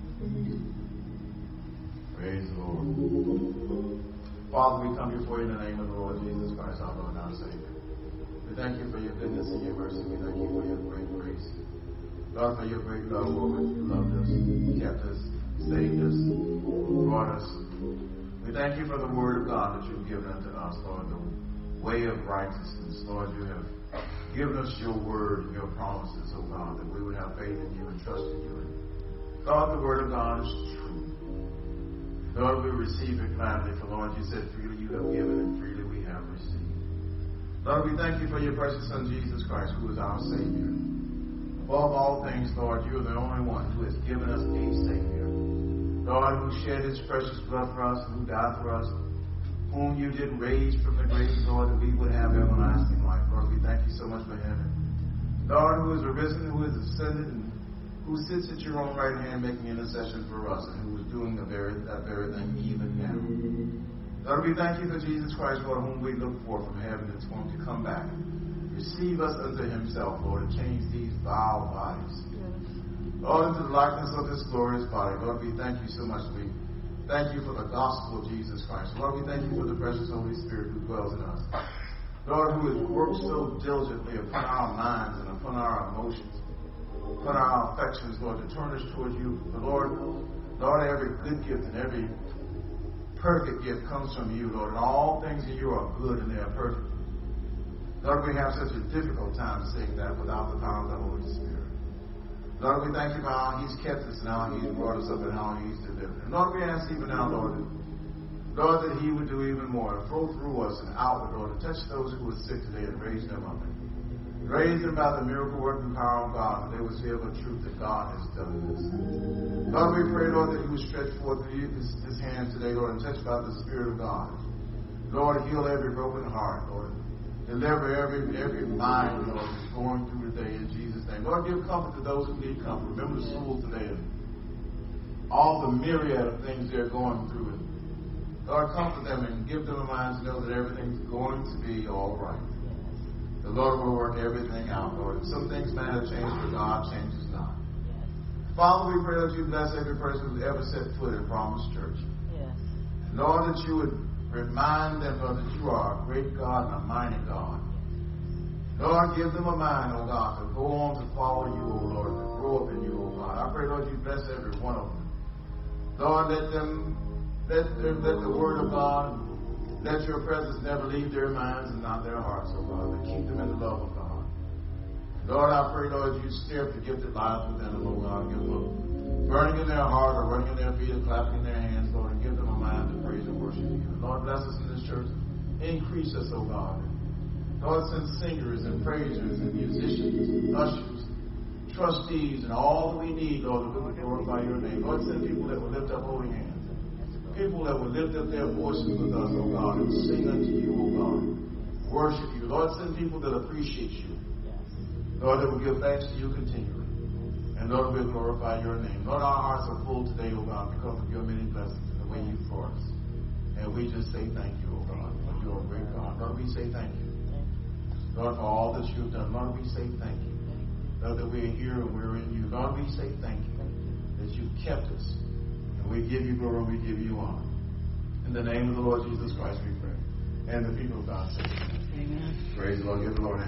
Praise the Lord. Father, we come before you in the name of the Lord Jesus Christ, our Lord and our Savior. We thank you for your goodness and your mercy. We thank you for your great grace. God, for your great love, Lord, you loved us, kept us, saved us, brought us. We thank you for the word of God that you've given unto us, Lord, the way of righteousness. Lord, you have given us your word and your promises, oh God, that we would have faith in you and trust in you. And God, the word of God is true. Lord, we receive it gladly, for Lord, you said freely you have given and freely we have received. Lord, we thank you for your precious Son, Jesus Christ, who is our Savior. Above all things, Lord, you are the only one who has given us a Savior. God, who shed his precious blood for us, who died for us, whom you did raise from the grave, Lord, that we would have everlasting life. Lord, we thank you so much for heaven. God, who is arisen, who is ascended, and who sits at your own right hand making intercession for us, and who is doing that very thing even now. Lord, we thank you for Jesus Christ, Lord, whom we look for from heaven, that's going to come back receive us unto himself, Lord, and change these vile bodies. Lord, into the likeness of his glorious body. Lord, we thank you so much. We thank you for the gospel of Jesus Christ. Lord, we thank you for the precious Holy Spirit who dwells in us. Lord, who has worked so diligently upon our minds and upon our emotions, upon our affections, Lord, to turn us toward you. But Lord, every good gift and every perfect gift comes from you, Lord, and all things in you are good and they are perfect. Lord, we have such a difficult time saying that without the power of the Holy Spirit. Lord, we thank you for how he's kept us and how he's brought us up and how he's delivered. And Lord, we ask even now, Lord, that he would do even more, and flow through us and outward, Lord, and touch those who are sick today and raise them up. Raise them by the miracle working power of God, that they would see of the truth that God has done this. Lord, we pray, Lord, that you would stretch forth his hands today, Lord, and touch by the Spirit of God. Lord, heal every broken heart, Lord. Deliver every mind, Lord, that's going through today in Jesus' name. Lord, give comfort to those who need comfort. Remember the schools today and all the myriad of things they're going through. Lord, comfort them and give them a mind to know that everything's going to be all right. The Lord will work everything out, Lord. Some things may have changed, but God changes not. Father, we pray that you bless every person who's ever set foot in Promise Church. And Lord, that you would remind them, Lord, that you are a great God and a mighty God. Lord, give them a mind, oh God, to go on to follow you, oh Lord, to grow up in you, oh God. I pray, Lord, you bless every one of them. Lord, let the word of God, let your presence never leave their minds and not their hearts, oh God, but keep them in the love of God. Lord, I pray, Lord, you stir up the gifted lives within them, oh God. Give them a burning in their heart or running in their feet or clapping in their hands, Lord, and give them a mind to praise and worship you. Lord, bless us in this church. Increase us, oh God. Lord, send singers and praisers and musicians, ushers, trustees, and all that we need, Lord, that we will glorify your name. Lord, send people that will lift up holy hands. People that will lift up their voices with us, oh God, and sing unto you, oh God. Worship you. Lord, send people that appreciate you. Lord, that will give thanks to you continually. And Lord, we'll glorify your name. Lord, our hearts are full today, oh God, because of your many blessings and the way you've brought us. And we just say thank you, oh God, for you're a great God. Lord, we say thank you. Lord, for all that you've done. Lord, we say thank you. Lord, that we're here and we're in you. Lord, we say thank you that you've kept us. And we give you glory, we give you honor. In the name of the Lord Jesus Christ we pray. And the people of God say amen. Praise the Lord. Give the Lord a hand.